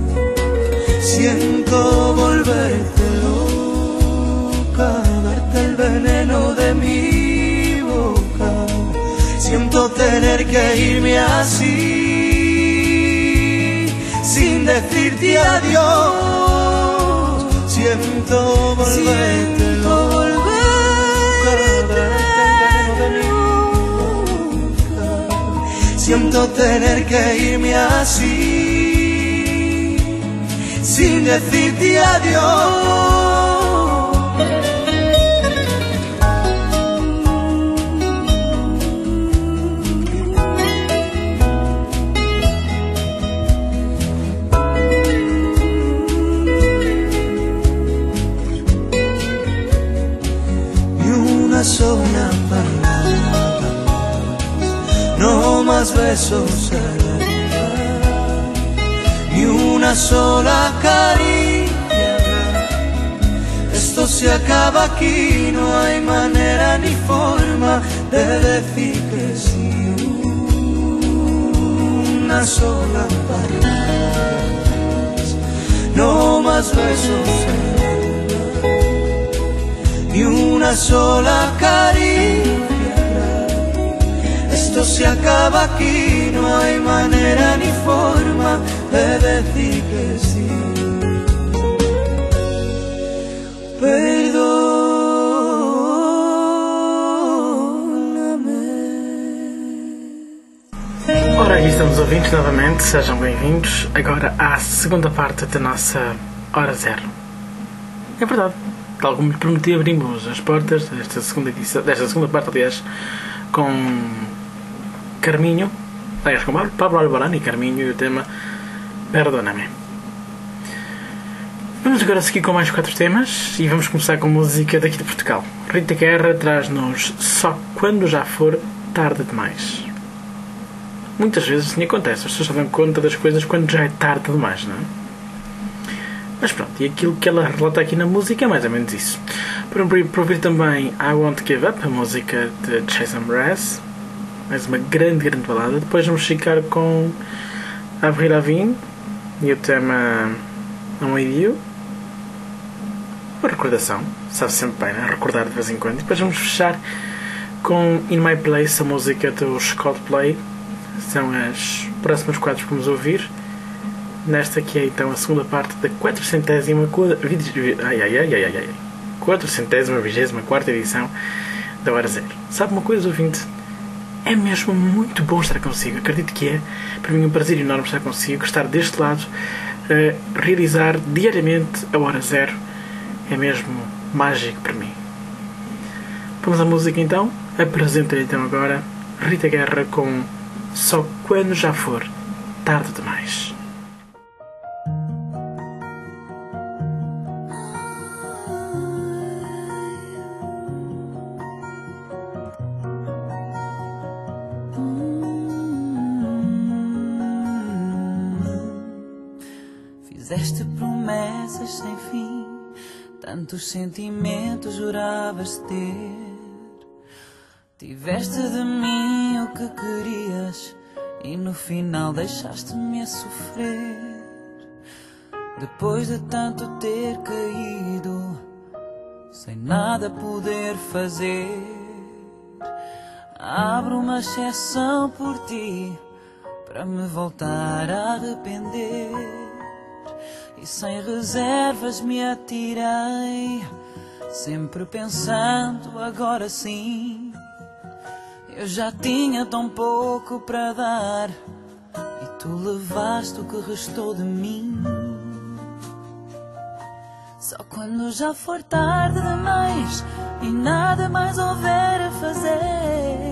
volverte loca, darte el veneno de mi boca. Siento tener que irme así, sin decirte adiós. Siento volverte loca, siento tener que irme así, sin decirte adiós. Ni una sola palabra, no más besos a la boca, ni una sola caricia. Esto se acaba aquí, no hay manera ni forma de decir que sí. Una sola palabra, no más besos a la boca, ni una sola caricia. Esto se acaba aquí, no hay manera ni forma de decir que sí. Perdóname. Ora, aqui estamos ouvintes novamente, sejam bem-vindos agora à segunda parte da nossa Hora Zero. É verdade, tal como lhe prometi, abrimos as portas desta segunda edição, desta segunda parte, aliás, com Carminho, aliás, com Pablo Alborán e Carminho, e o tema Perdóname. Vamos agora seguir com mais quatro temas e vamos começar com música daqui de Portugal. Rita Guerra traz-nos Só Quando Já For Tarde Demais. Muitas vezes assim acontece, as pessoas só dão conta das coisas quando já é tarde demais, não é? Mas pronto, e aquilo que ela relata aqui na música é mais ou menos isso. Para ouvir também I Won't Give Up, a música de Jason Mraz, mais uma grande, grande balada. Depois vamos ficar com Avril Lavigne e o tema I'm With You. Uma recordação, sabe sempre bem, né? Recordar de vez em quando. E depois vamos fechar com In My Place, a música dos Coldplay. São as próximas quatro que vamos ouvir. Nesta que é então a segunda parte da quatrocentésima ai, ai, ai, ai, ai, quatrocentésima vigésima quarta edição da Hora Zero. Sabe uma coisa, ouvinte? É mesmo muito bom estar consigo. Acredito que é. Para mim é um prazer enorme estar consigo, estar deste lado, a realizar diariamente a Hora Zero. É mesmo mágico para mim. Vamos à música então. Apresento-lhe então agora Rita Guerra com Só Quando Já For Tarde Demais. Fizeste promessas sem fim, tantos sentimentos juravas ter. Tiveste de mim o que querias e no final deixaste-me a sofrer. Depois de tanto ter caído, sem nada poder fazer, abro uma exceção por ti para me voltar a arrepender. E sem reservas me atirei, sempre pensando agora sim. Eu já tinha tão pouco para dar e tu levaste o que restou de mim. Só quando já for tarde demais e nada mais houver a fazer,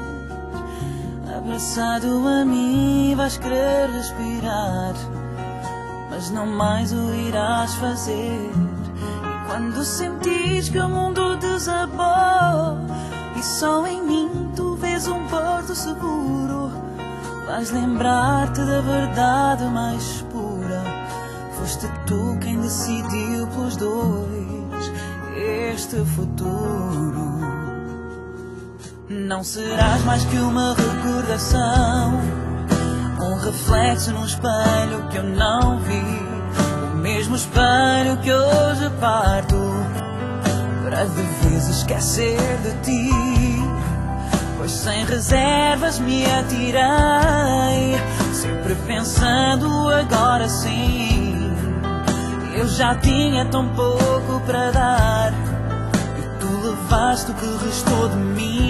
abraçado a mim vais querer respirar, mas não mais o irás fazer. E quando sentires que o mundo desabou e só em mim tu vês um porto seguro, vais lembrar-te da verdade mais pura. Foste tu quem decidiu pelos dois este futuro. Não serás mais que uma recordação, um reflexo num espelho que eu não vi, o mesmo mesmo espelho que hoje parto para de vez esquecer de ti. Pois sem reservas me atirei, sempre pensando agora sim. Eu já tinha tão pouco para dar e tu levaste o que restou de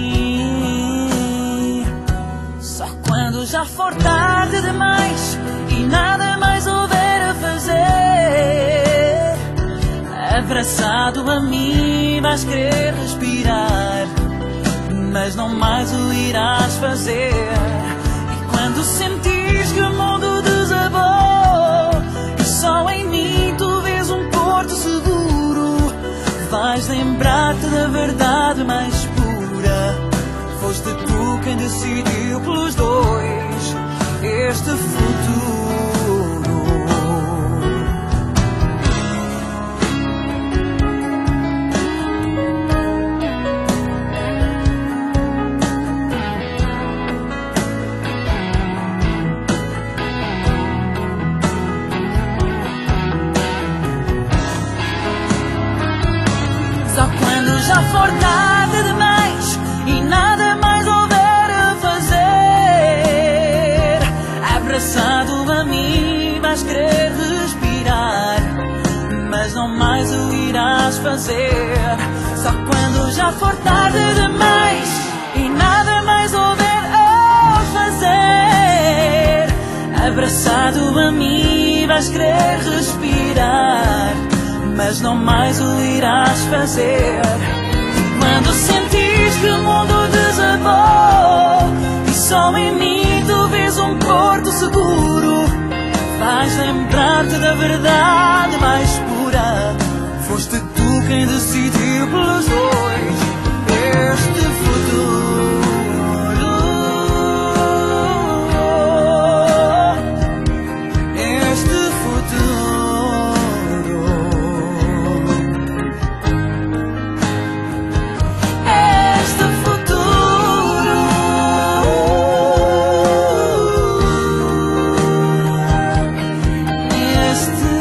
mim. Só quando já for tarde demais e nada mais houver a fazer, abraçado a mim vais querer respirar, mas não mais o irás fazer. E quando sentires que o mundo desabou e só em mim tu vês um porto seguro, vais lembrar-te da verdade mais pura. Foste tu quem decidiu pelos dois este futuro. Só quando já for tarde demais e nada mais houver a fazer, abraçado a mim vais querer respirar, mas não mais o irás fazer. Só quando já for tarde demais e nada mais houver a fazer, abraçado a mim vais querer respirar, mas não mais o irás fazer. Quando sentires que o mundo desabou e só em mim tu vês um porto seguro, vais lembrar-te da verdade mais pura. Foste tu quem decidiu pelos dois este futuro. Este futuro. Este futuro. Este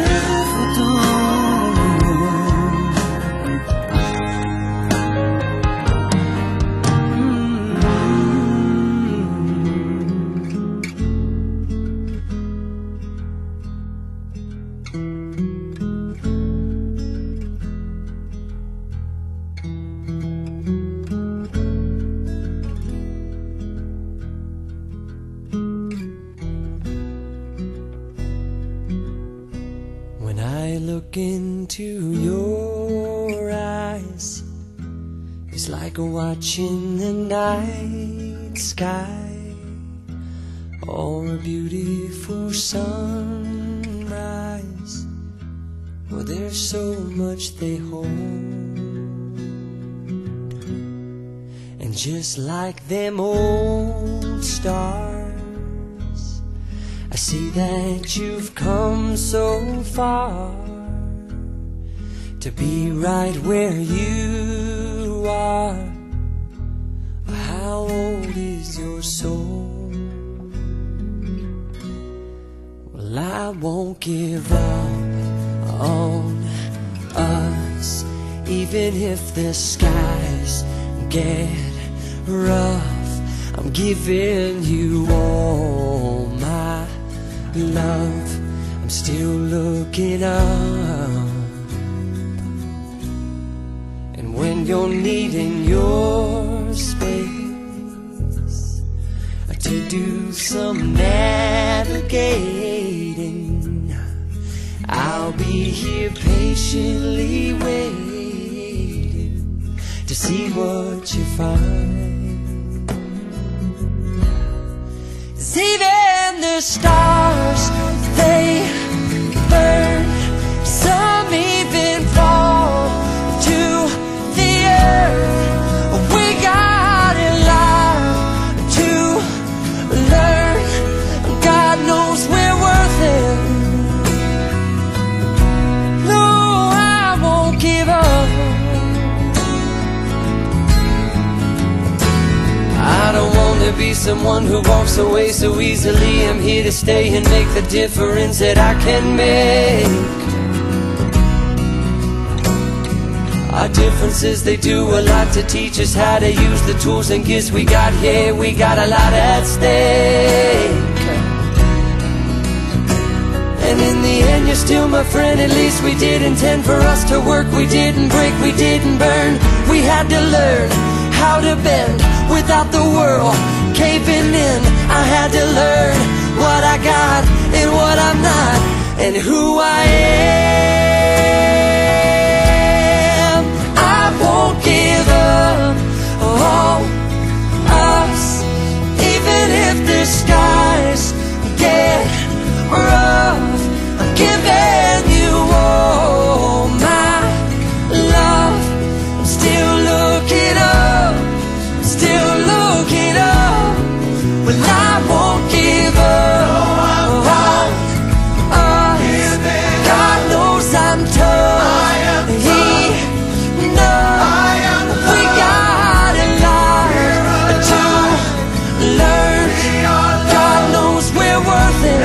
When I look into your eyes, it's like watching the night sky or a beautiful sunrise. Oh, there's so much they hold, and just like them old stars, I see that you've come so far to be right where you are. How old is your soul? Well, I won't give up on us, even if the skies get rough. I'm giving you all my love. I'm still looking up, and when you're needing your space to do some navigating, I'll be here patiently waiting to see what you find. 'Cause even the stars, they burn, some even fall to the earth. We got a lot to learn. God knows we're worth it. No, I won't give up. I don't want to be someone who walks away so easily. I'm here to stay and make the difference that I can make. Our differences, they do a lot to teach us how to use the tools and gifts we got here. We got a lot at stake. And in the end, you're still my friend. At least we did intend for us to work. We didn't break, we didn't burn. We had to learn how to bend without the world caving in. I had to learn what I got and what I'm not, and who I am. I won't give up on us, even if the skies get rough. I'm giving you all my love. I'm still looking up, I'm still looking up. Well, I won't give up on us. God knows I'm tough. He knows we got a lot to learn. God knows we're worth it.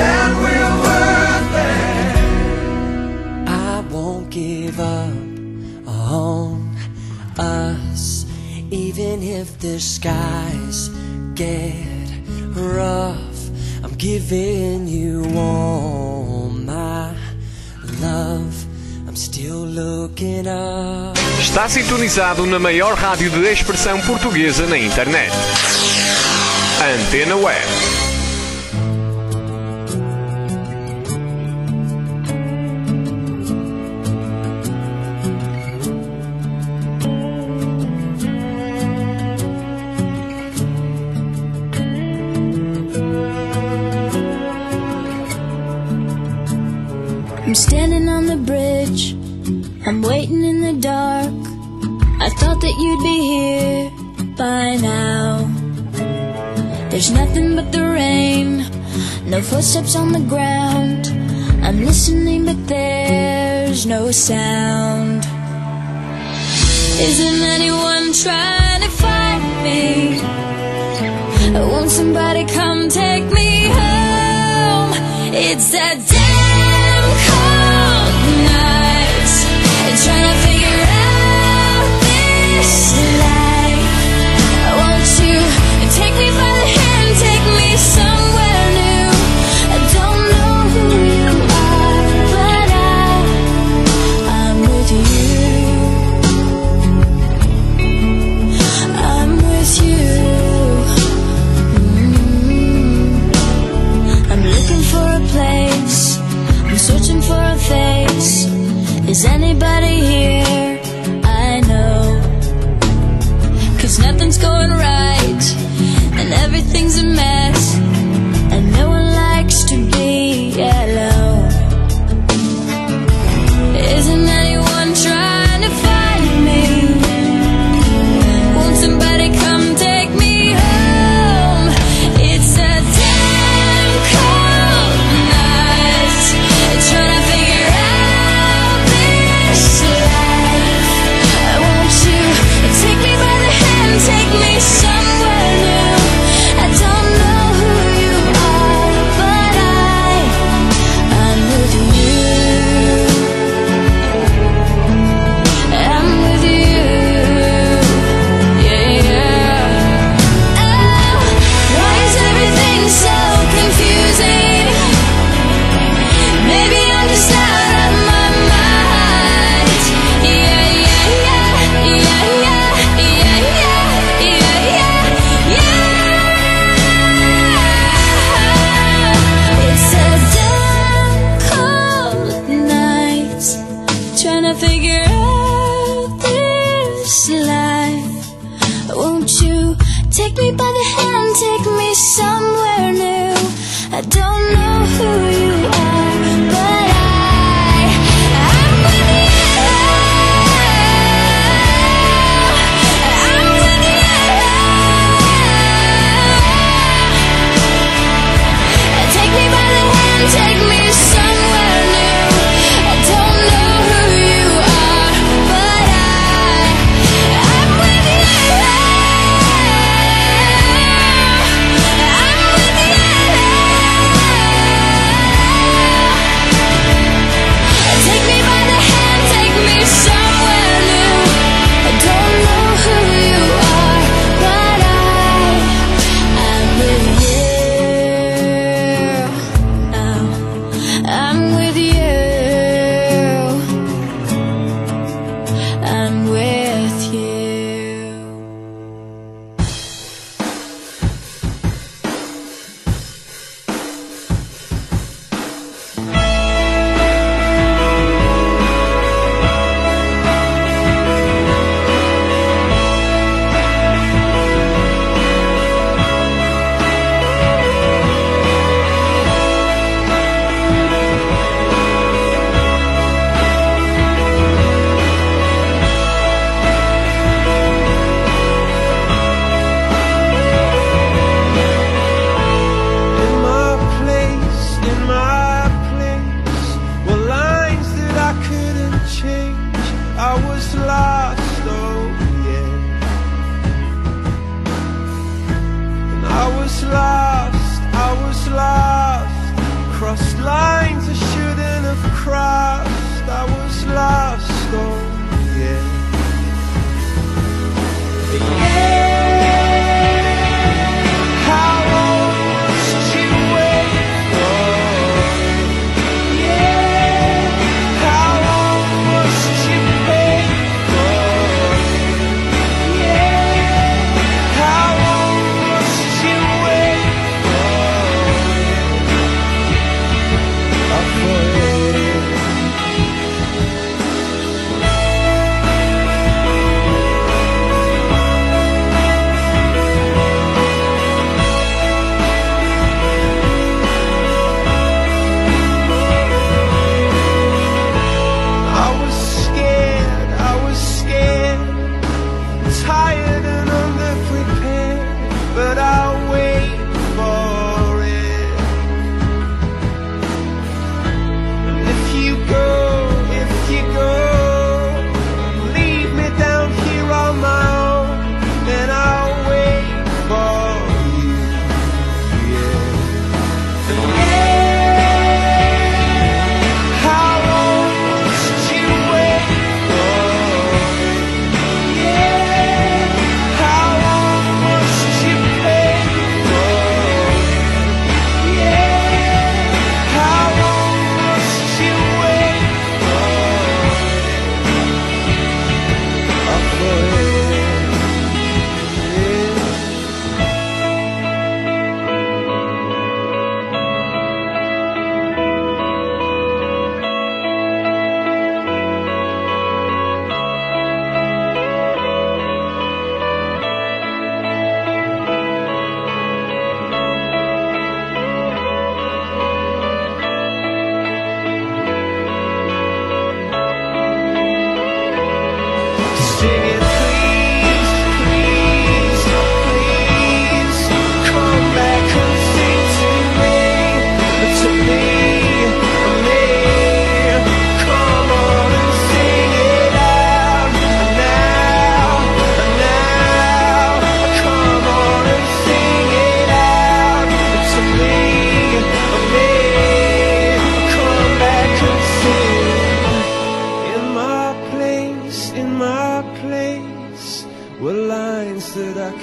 I won't give up on us, even if the skies get rough. I'm giving you all my love. I'm still looking up. Está sintonizado na maior rádio de expressão portuguesa na internet. Antena Web. I'm standing on the bridge, I'm waiting in the dark. I thought that you'd be here by now. There's nothing but the rain, no footsteps on the ground. I'm listening but there's no sound. Isn't anyone trying to find me? Won't somebody come take me home? It's that damn cold night, trying to figure out this life. Won't you take me by the hand, take me somewhere new? I don't know who you are, but I, I'm with you. I'm with you. Mm-hmm. I'm looking for a place, I'm searching for a face. Is anybody here? I know. Cause nothing's going right, and everything's a mess, and no one likes to be alone. Isn't anyone trying to find me? Won't somebody come take me home? It's a damn cold night, trying to figure out this life. Won't you take me by the hand, take me somewhere new? I don't know who you are, but I, I'm with you. I'm with you. Yeah, yeah. Oh, why is everything so confusing? Maybe I'm just out of my mind. Yeah, yeah, yeah, yeah, yeah, yeah, yeah, yeah, yeah. It's a damn cold night, trying to figure out this life. Won't you take me by the hand, take me somewhere new? I don't know who you are, but I, I'm with you. I'm with you. Take me by the hand, take me somewhere new. I don't know who you are, but I, I'm with you. I'm with you.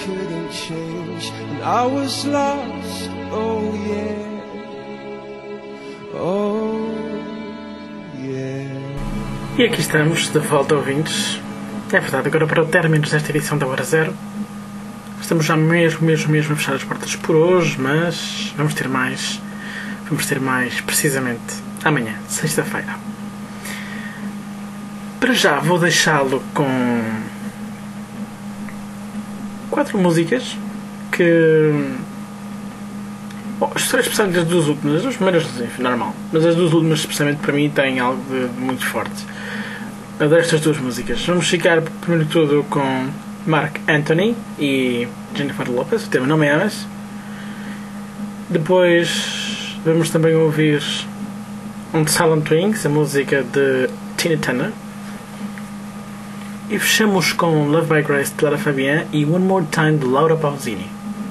couldn't change, and I was lost, oh yeah, oh yeah. E aqui estamos, de volta, ouvintes. É verdade, agora para o término desta edição da Hora Zero. Estamos já mesmo, mesmo, mesmo a fechar as portas por hoje, mas vamos ter mais, vamos ter mais precisamente amanhã, sexta-feira. Para já vou deixá-lo com quatro músicas que... Bom, estou especialmente as duas últimas, as duas primeiras, enfim, normal, mas as duas últimas, especialmente para mim, têm algo de, de muito forte. Adoro estas duas músicas. Vamos ficar, primeiro de tudo, com Marc Anthony e Jennifer Lopez, o tema Não Me Amas. Depois vamos também ouvir um de Silent Wings, a música de Tina Turner. E fechamos com Love by Grace de Lara Fabian e One More Time de Laura Pausini.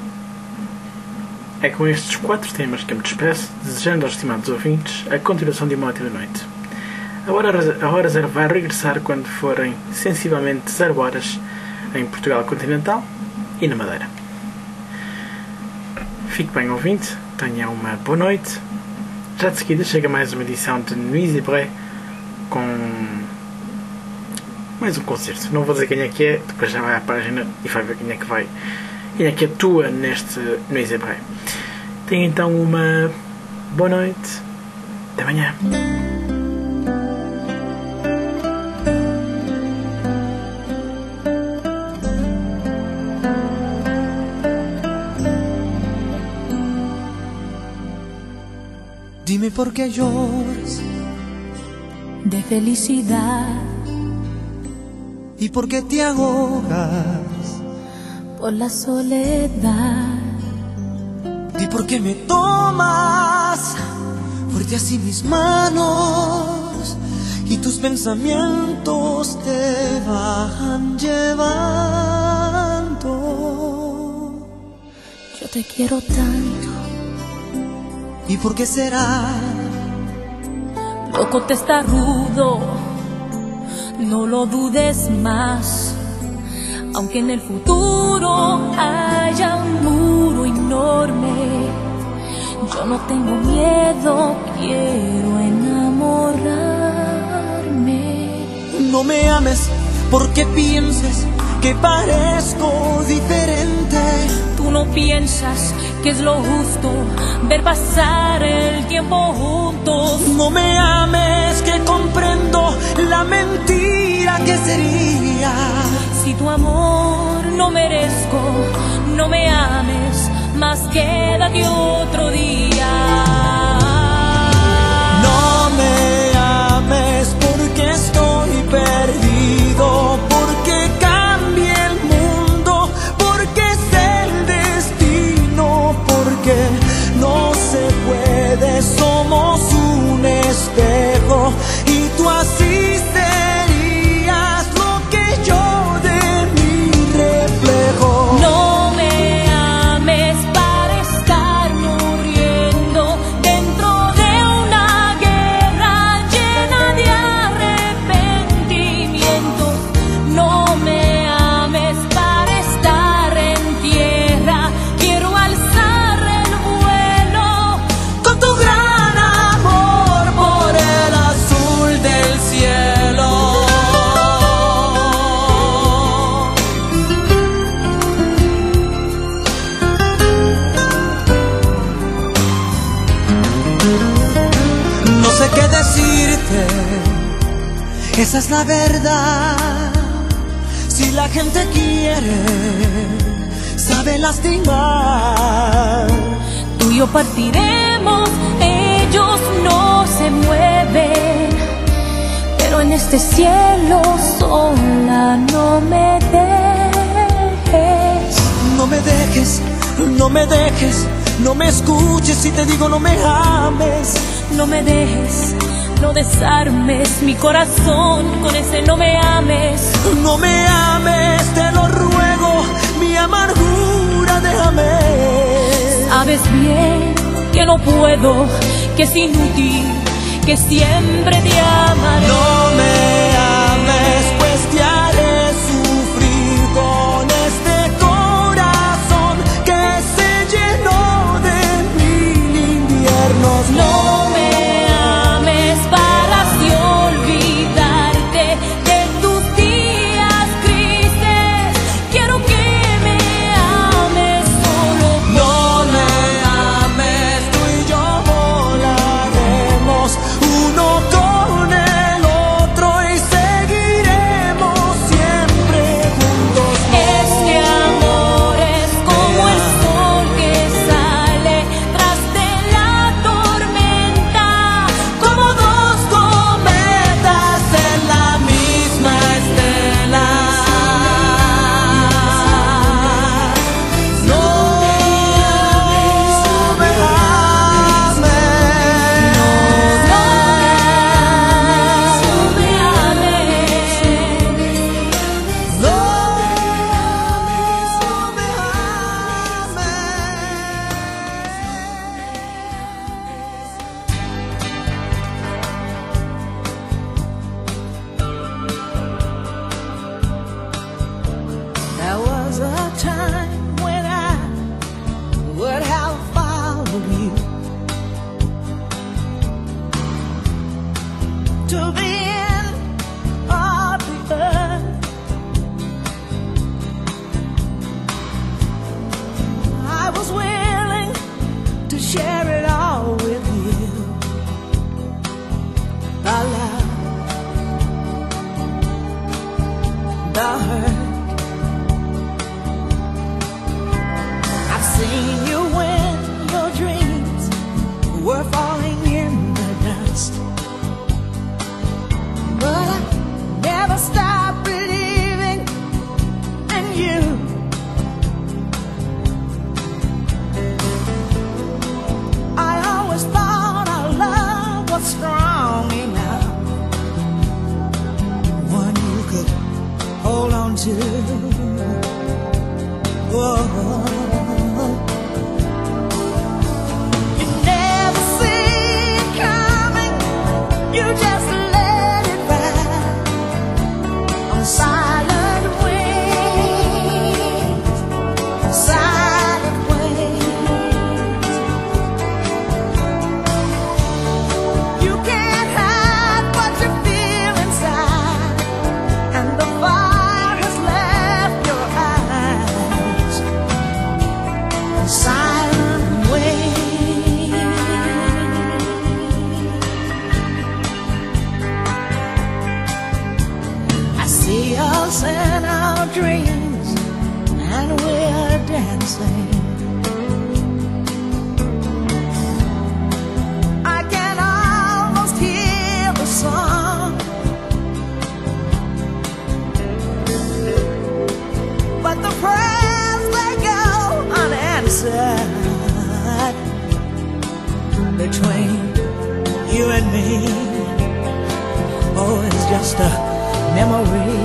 É com estes quatro temas que eu me despeço, desejando aos estimados ouvintes a continuação de uma ótima noite. A hora, a hora zero vai regressar quando forem sensivelmente zero horas em Portugal continental e na Madeira. Fique bem, ouvinte, tenha uma boa noite. Já de seguida chega mais uma edição de Nuits et Bré com mais um concerto. Não vou dizer quem é que é, depois já vai à página e vai ver quem é que vai, quem é que atua neste Nuits et Bré. Tenha então uma boa noite. Até amanhã. Dime por qué lloras de felicidad y por qué te ahogas por la soledad. Di por qué me tomas fuerte así mis manos y tus pensamientos te van llevando. Yo te quiero tanto. ¿Y por qué será? Loco testarudo, no lo dudes más. Aunque en el futuro haya un muro enorme, yo no tengo miedo, quiero enamorarme. No me ames porque pienses que parezco diferente. Tú no piensas que es lo justo ver pasar el tiempo juntos. No me ames que comprendo la mentira que sería. Si tu amor no merezco, no me ames, más quédate otro día. No me ames porque estoy perdido, porque cambie el mundo, porque es el destino, porque no se puede, somos un espejo y tú así serías lo que yo de mi reflejo. No me ames para estar muriendo dentro de una guerra llena de arrepentimientos. No me ames para estar en tierra, quiero alzar el vuelo con tu gran amor por el azul del cielo. No sé qué decirte, esa es la verdad. Si la gente quiere, sabe lastimar. Tú y yo partiremos, ellos no se mueven, pero en este cielo sola no me dejes. No me dejes, no me dejes, no me escuches si te digo no me ames. No me dejes, no desarmes mi corazón con ese no me ames. No me ames, te lo ruego, mi amargura déjame. Sabes bien que no puedo, que es inútil, que siempre te amaré. No me ames, pues te haré sufrir con este corazón. to the end of the earth. I was willing to share it all with you. The love, the hurt. I've seen you when your dreams were falling in the dust, but I never stopped believing in you. I always thought our love was strong enough, one you could hold on to. Whoa. You never see it coming, you just let it ride on silent wings, silent wings. You can't hide what you feel inside, and the fire has left your eyes on silent wings. I see us in our dreams, and we're dancing. I can almost hear the song, but the prayers, they go unanswered between you and me. Oh, it's just a memory.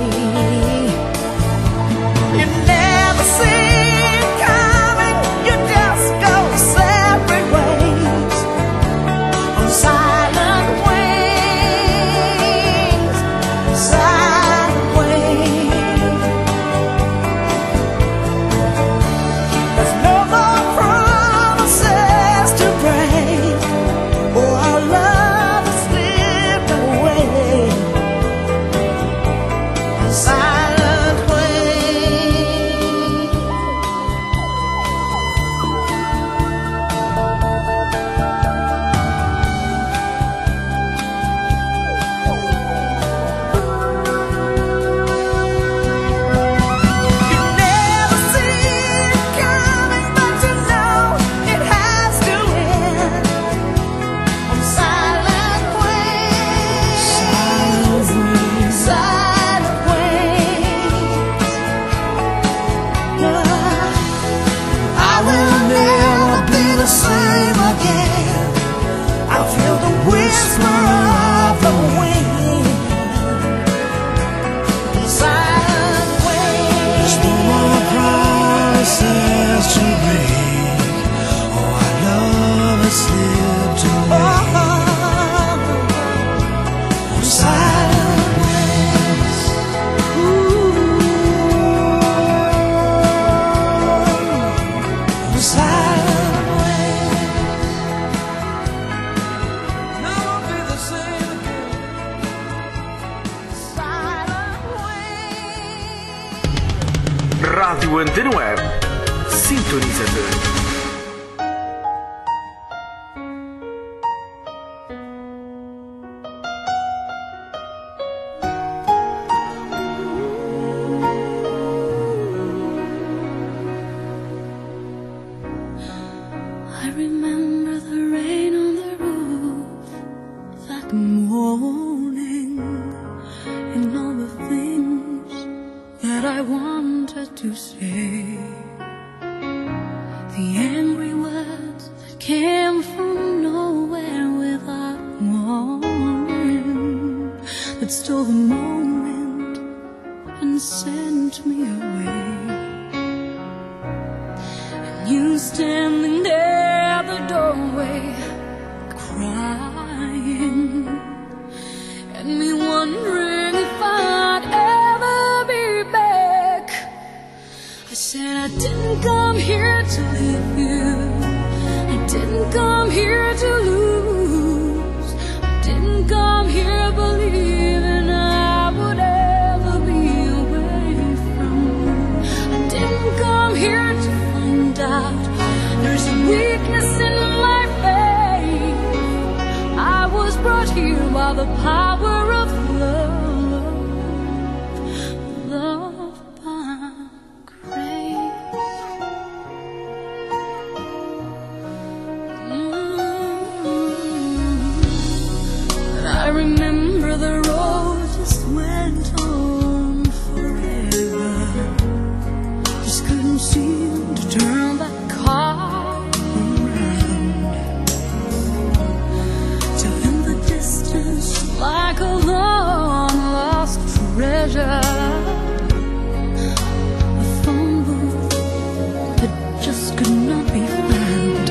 You never see it coming, you just go separate ways on silent wings, silent wings. There's no more promises to break. Oh, our love has slipped away on silent wings. You never see it coming, but you know it has to end on silent wings, silent wings, silent wings. I will never be the same again. I feel the whisper of the wind, silent wings. There's no more promises to break. Oh, our love has slipped away on silent wings. Ooh, on silent wings. Never be the same again. Silent wings. Rádio Antena Web. Sintonizador. I remember the rain on the roof that morning, and all the things that I wanted to say, the angry words that came from nowhere without warning, that stole the moment and sent me away. And you standing there at the doorway, crying, and me wondering if I'd ever be back. I said I didn't come here to leave you, I didn't come here to lose, I didn't come here believing the power of love, love by grace. Mm-hmm. I remember the road just went on forever. Just couldn't seem to turn that car like a long lost treasure, a phone booth that just could not be found.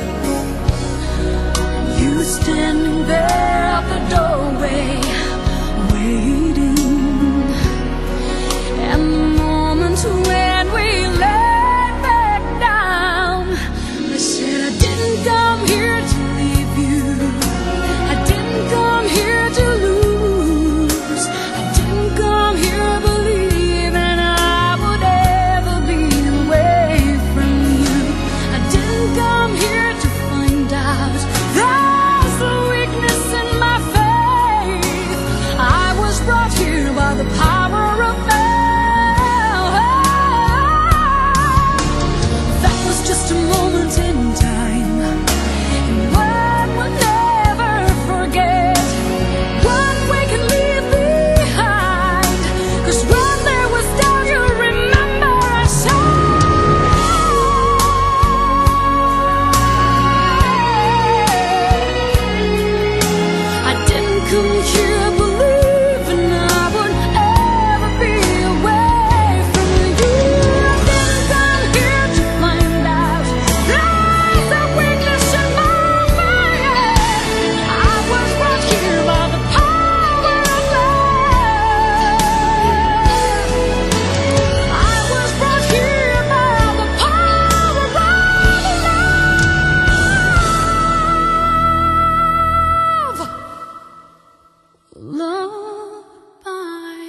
You standing there at the doorway, waiting, and the moment when we laid back down, I said I didn't come here to leave you, I didn't come here to lose. I didn't come here believing I would ever be away from you. I didn't come here to find out there's a weakness in my faith. I was brought here by the power of love. That was just a moment in time, and one will never forget. One we can leave behind, 'cause when there was doubt, you remember I said I didn't come here believing I would ever be away from you. I didn't come here to find out there's a weakness in my mind. I was brought here by the power of love. I was brought here by the power of love. Love by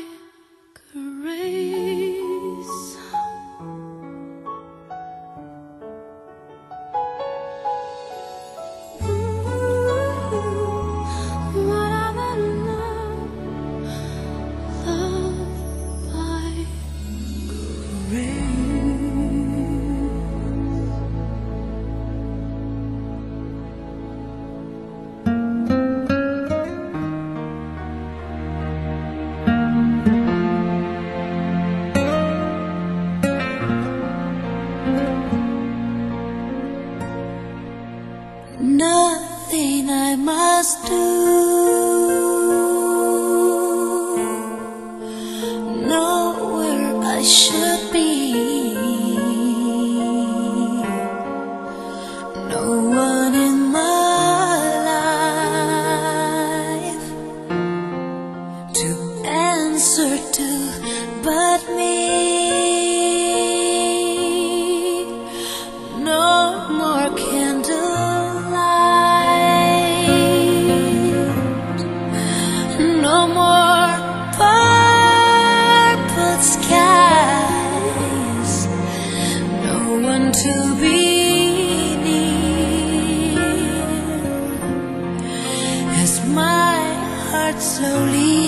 grace. Ooh, what I better know. Love by grace. Nothing I must do, nowhere I should be, no one in my life to answer to but me. No more candlelight, no more purple skies, no one to be near, as my heart slowly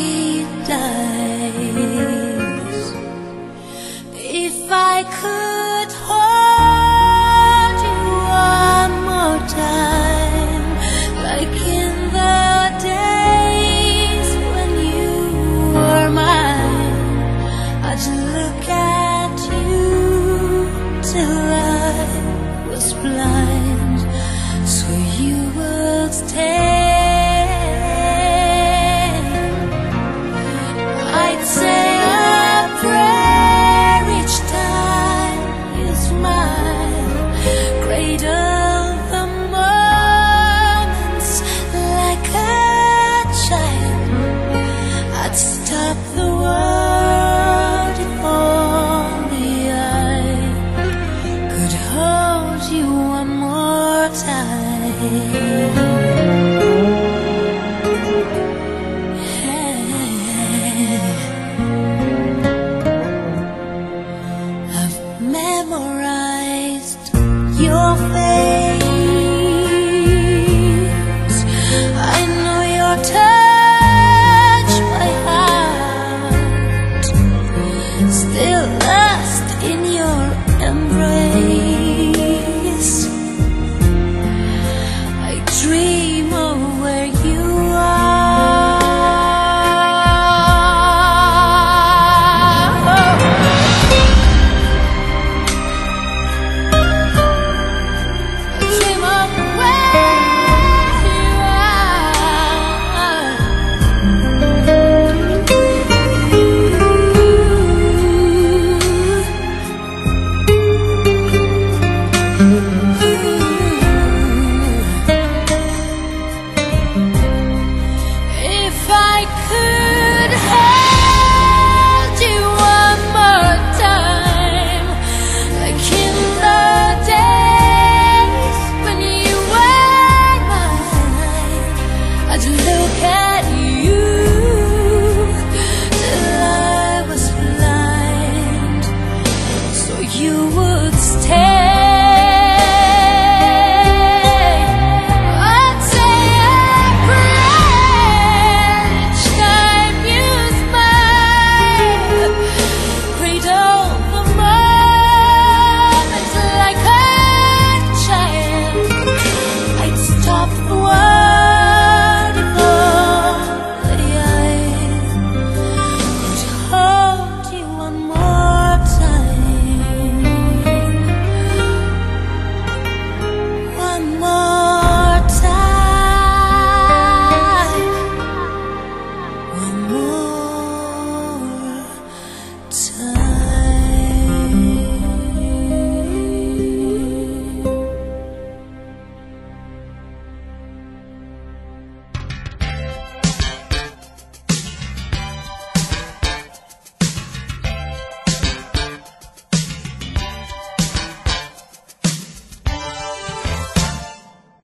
dies. If I could hold you one more time, like in the days when you were mine, I'd look at you till I was blind, so you would stay. I'd say a prayer each time you smile, cradle the moments like a child. I'd stop the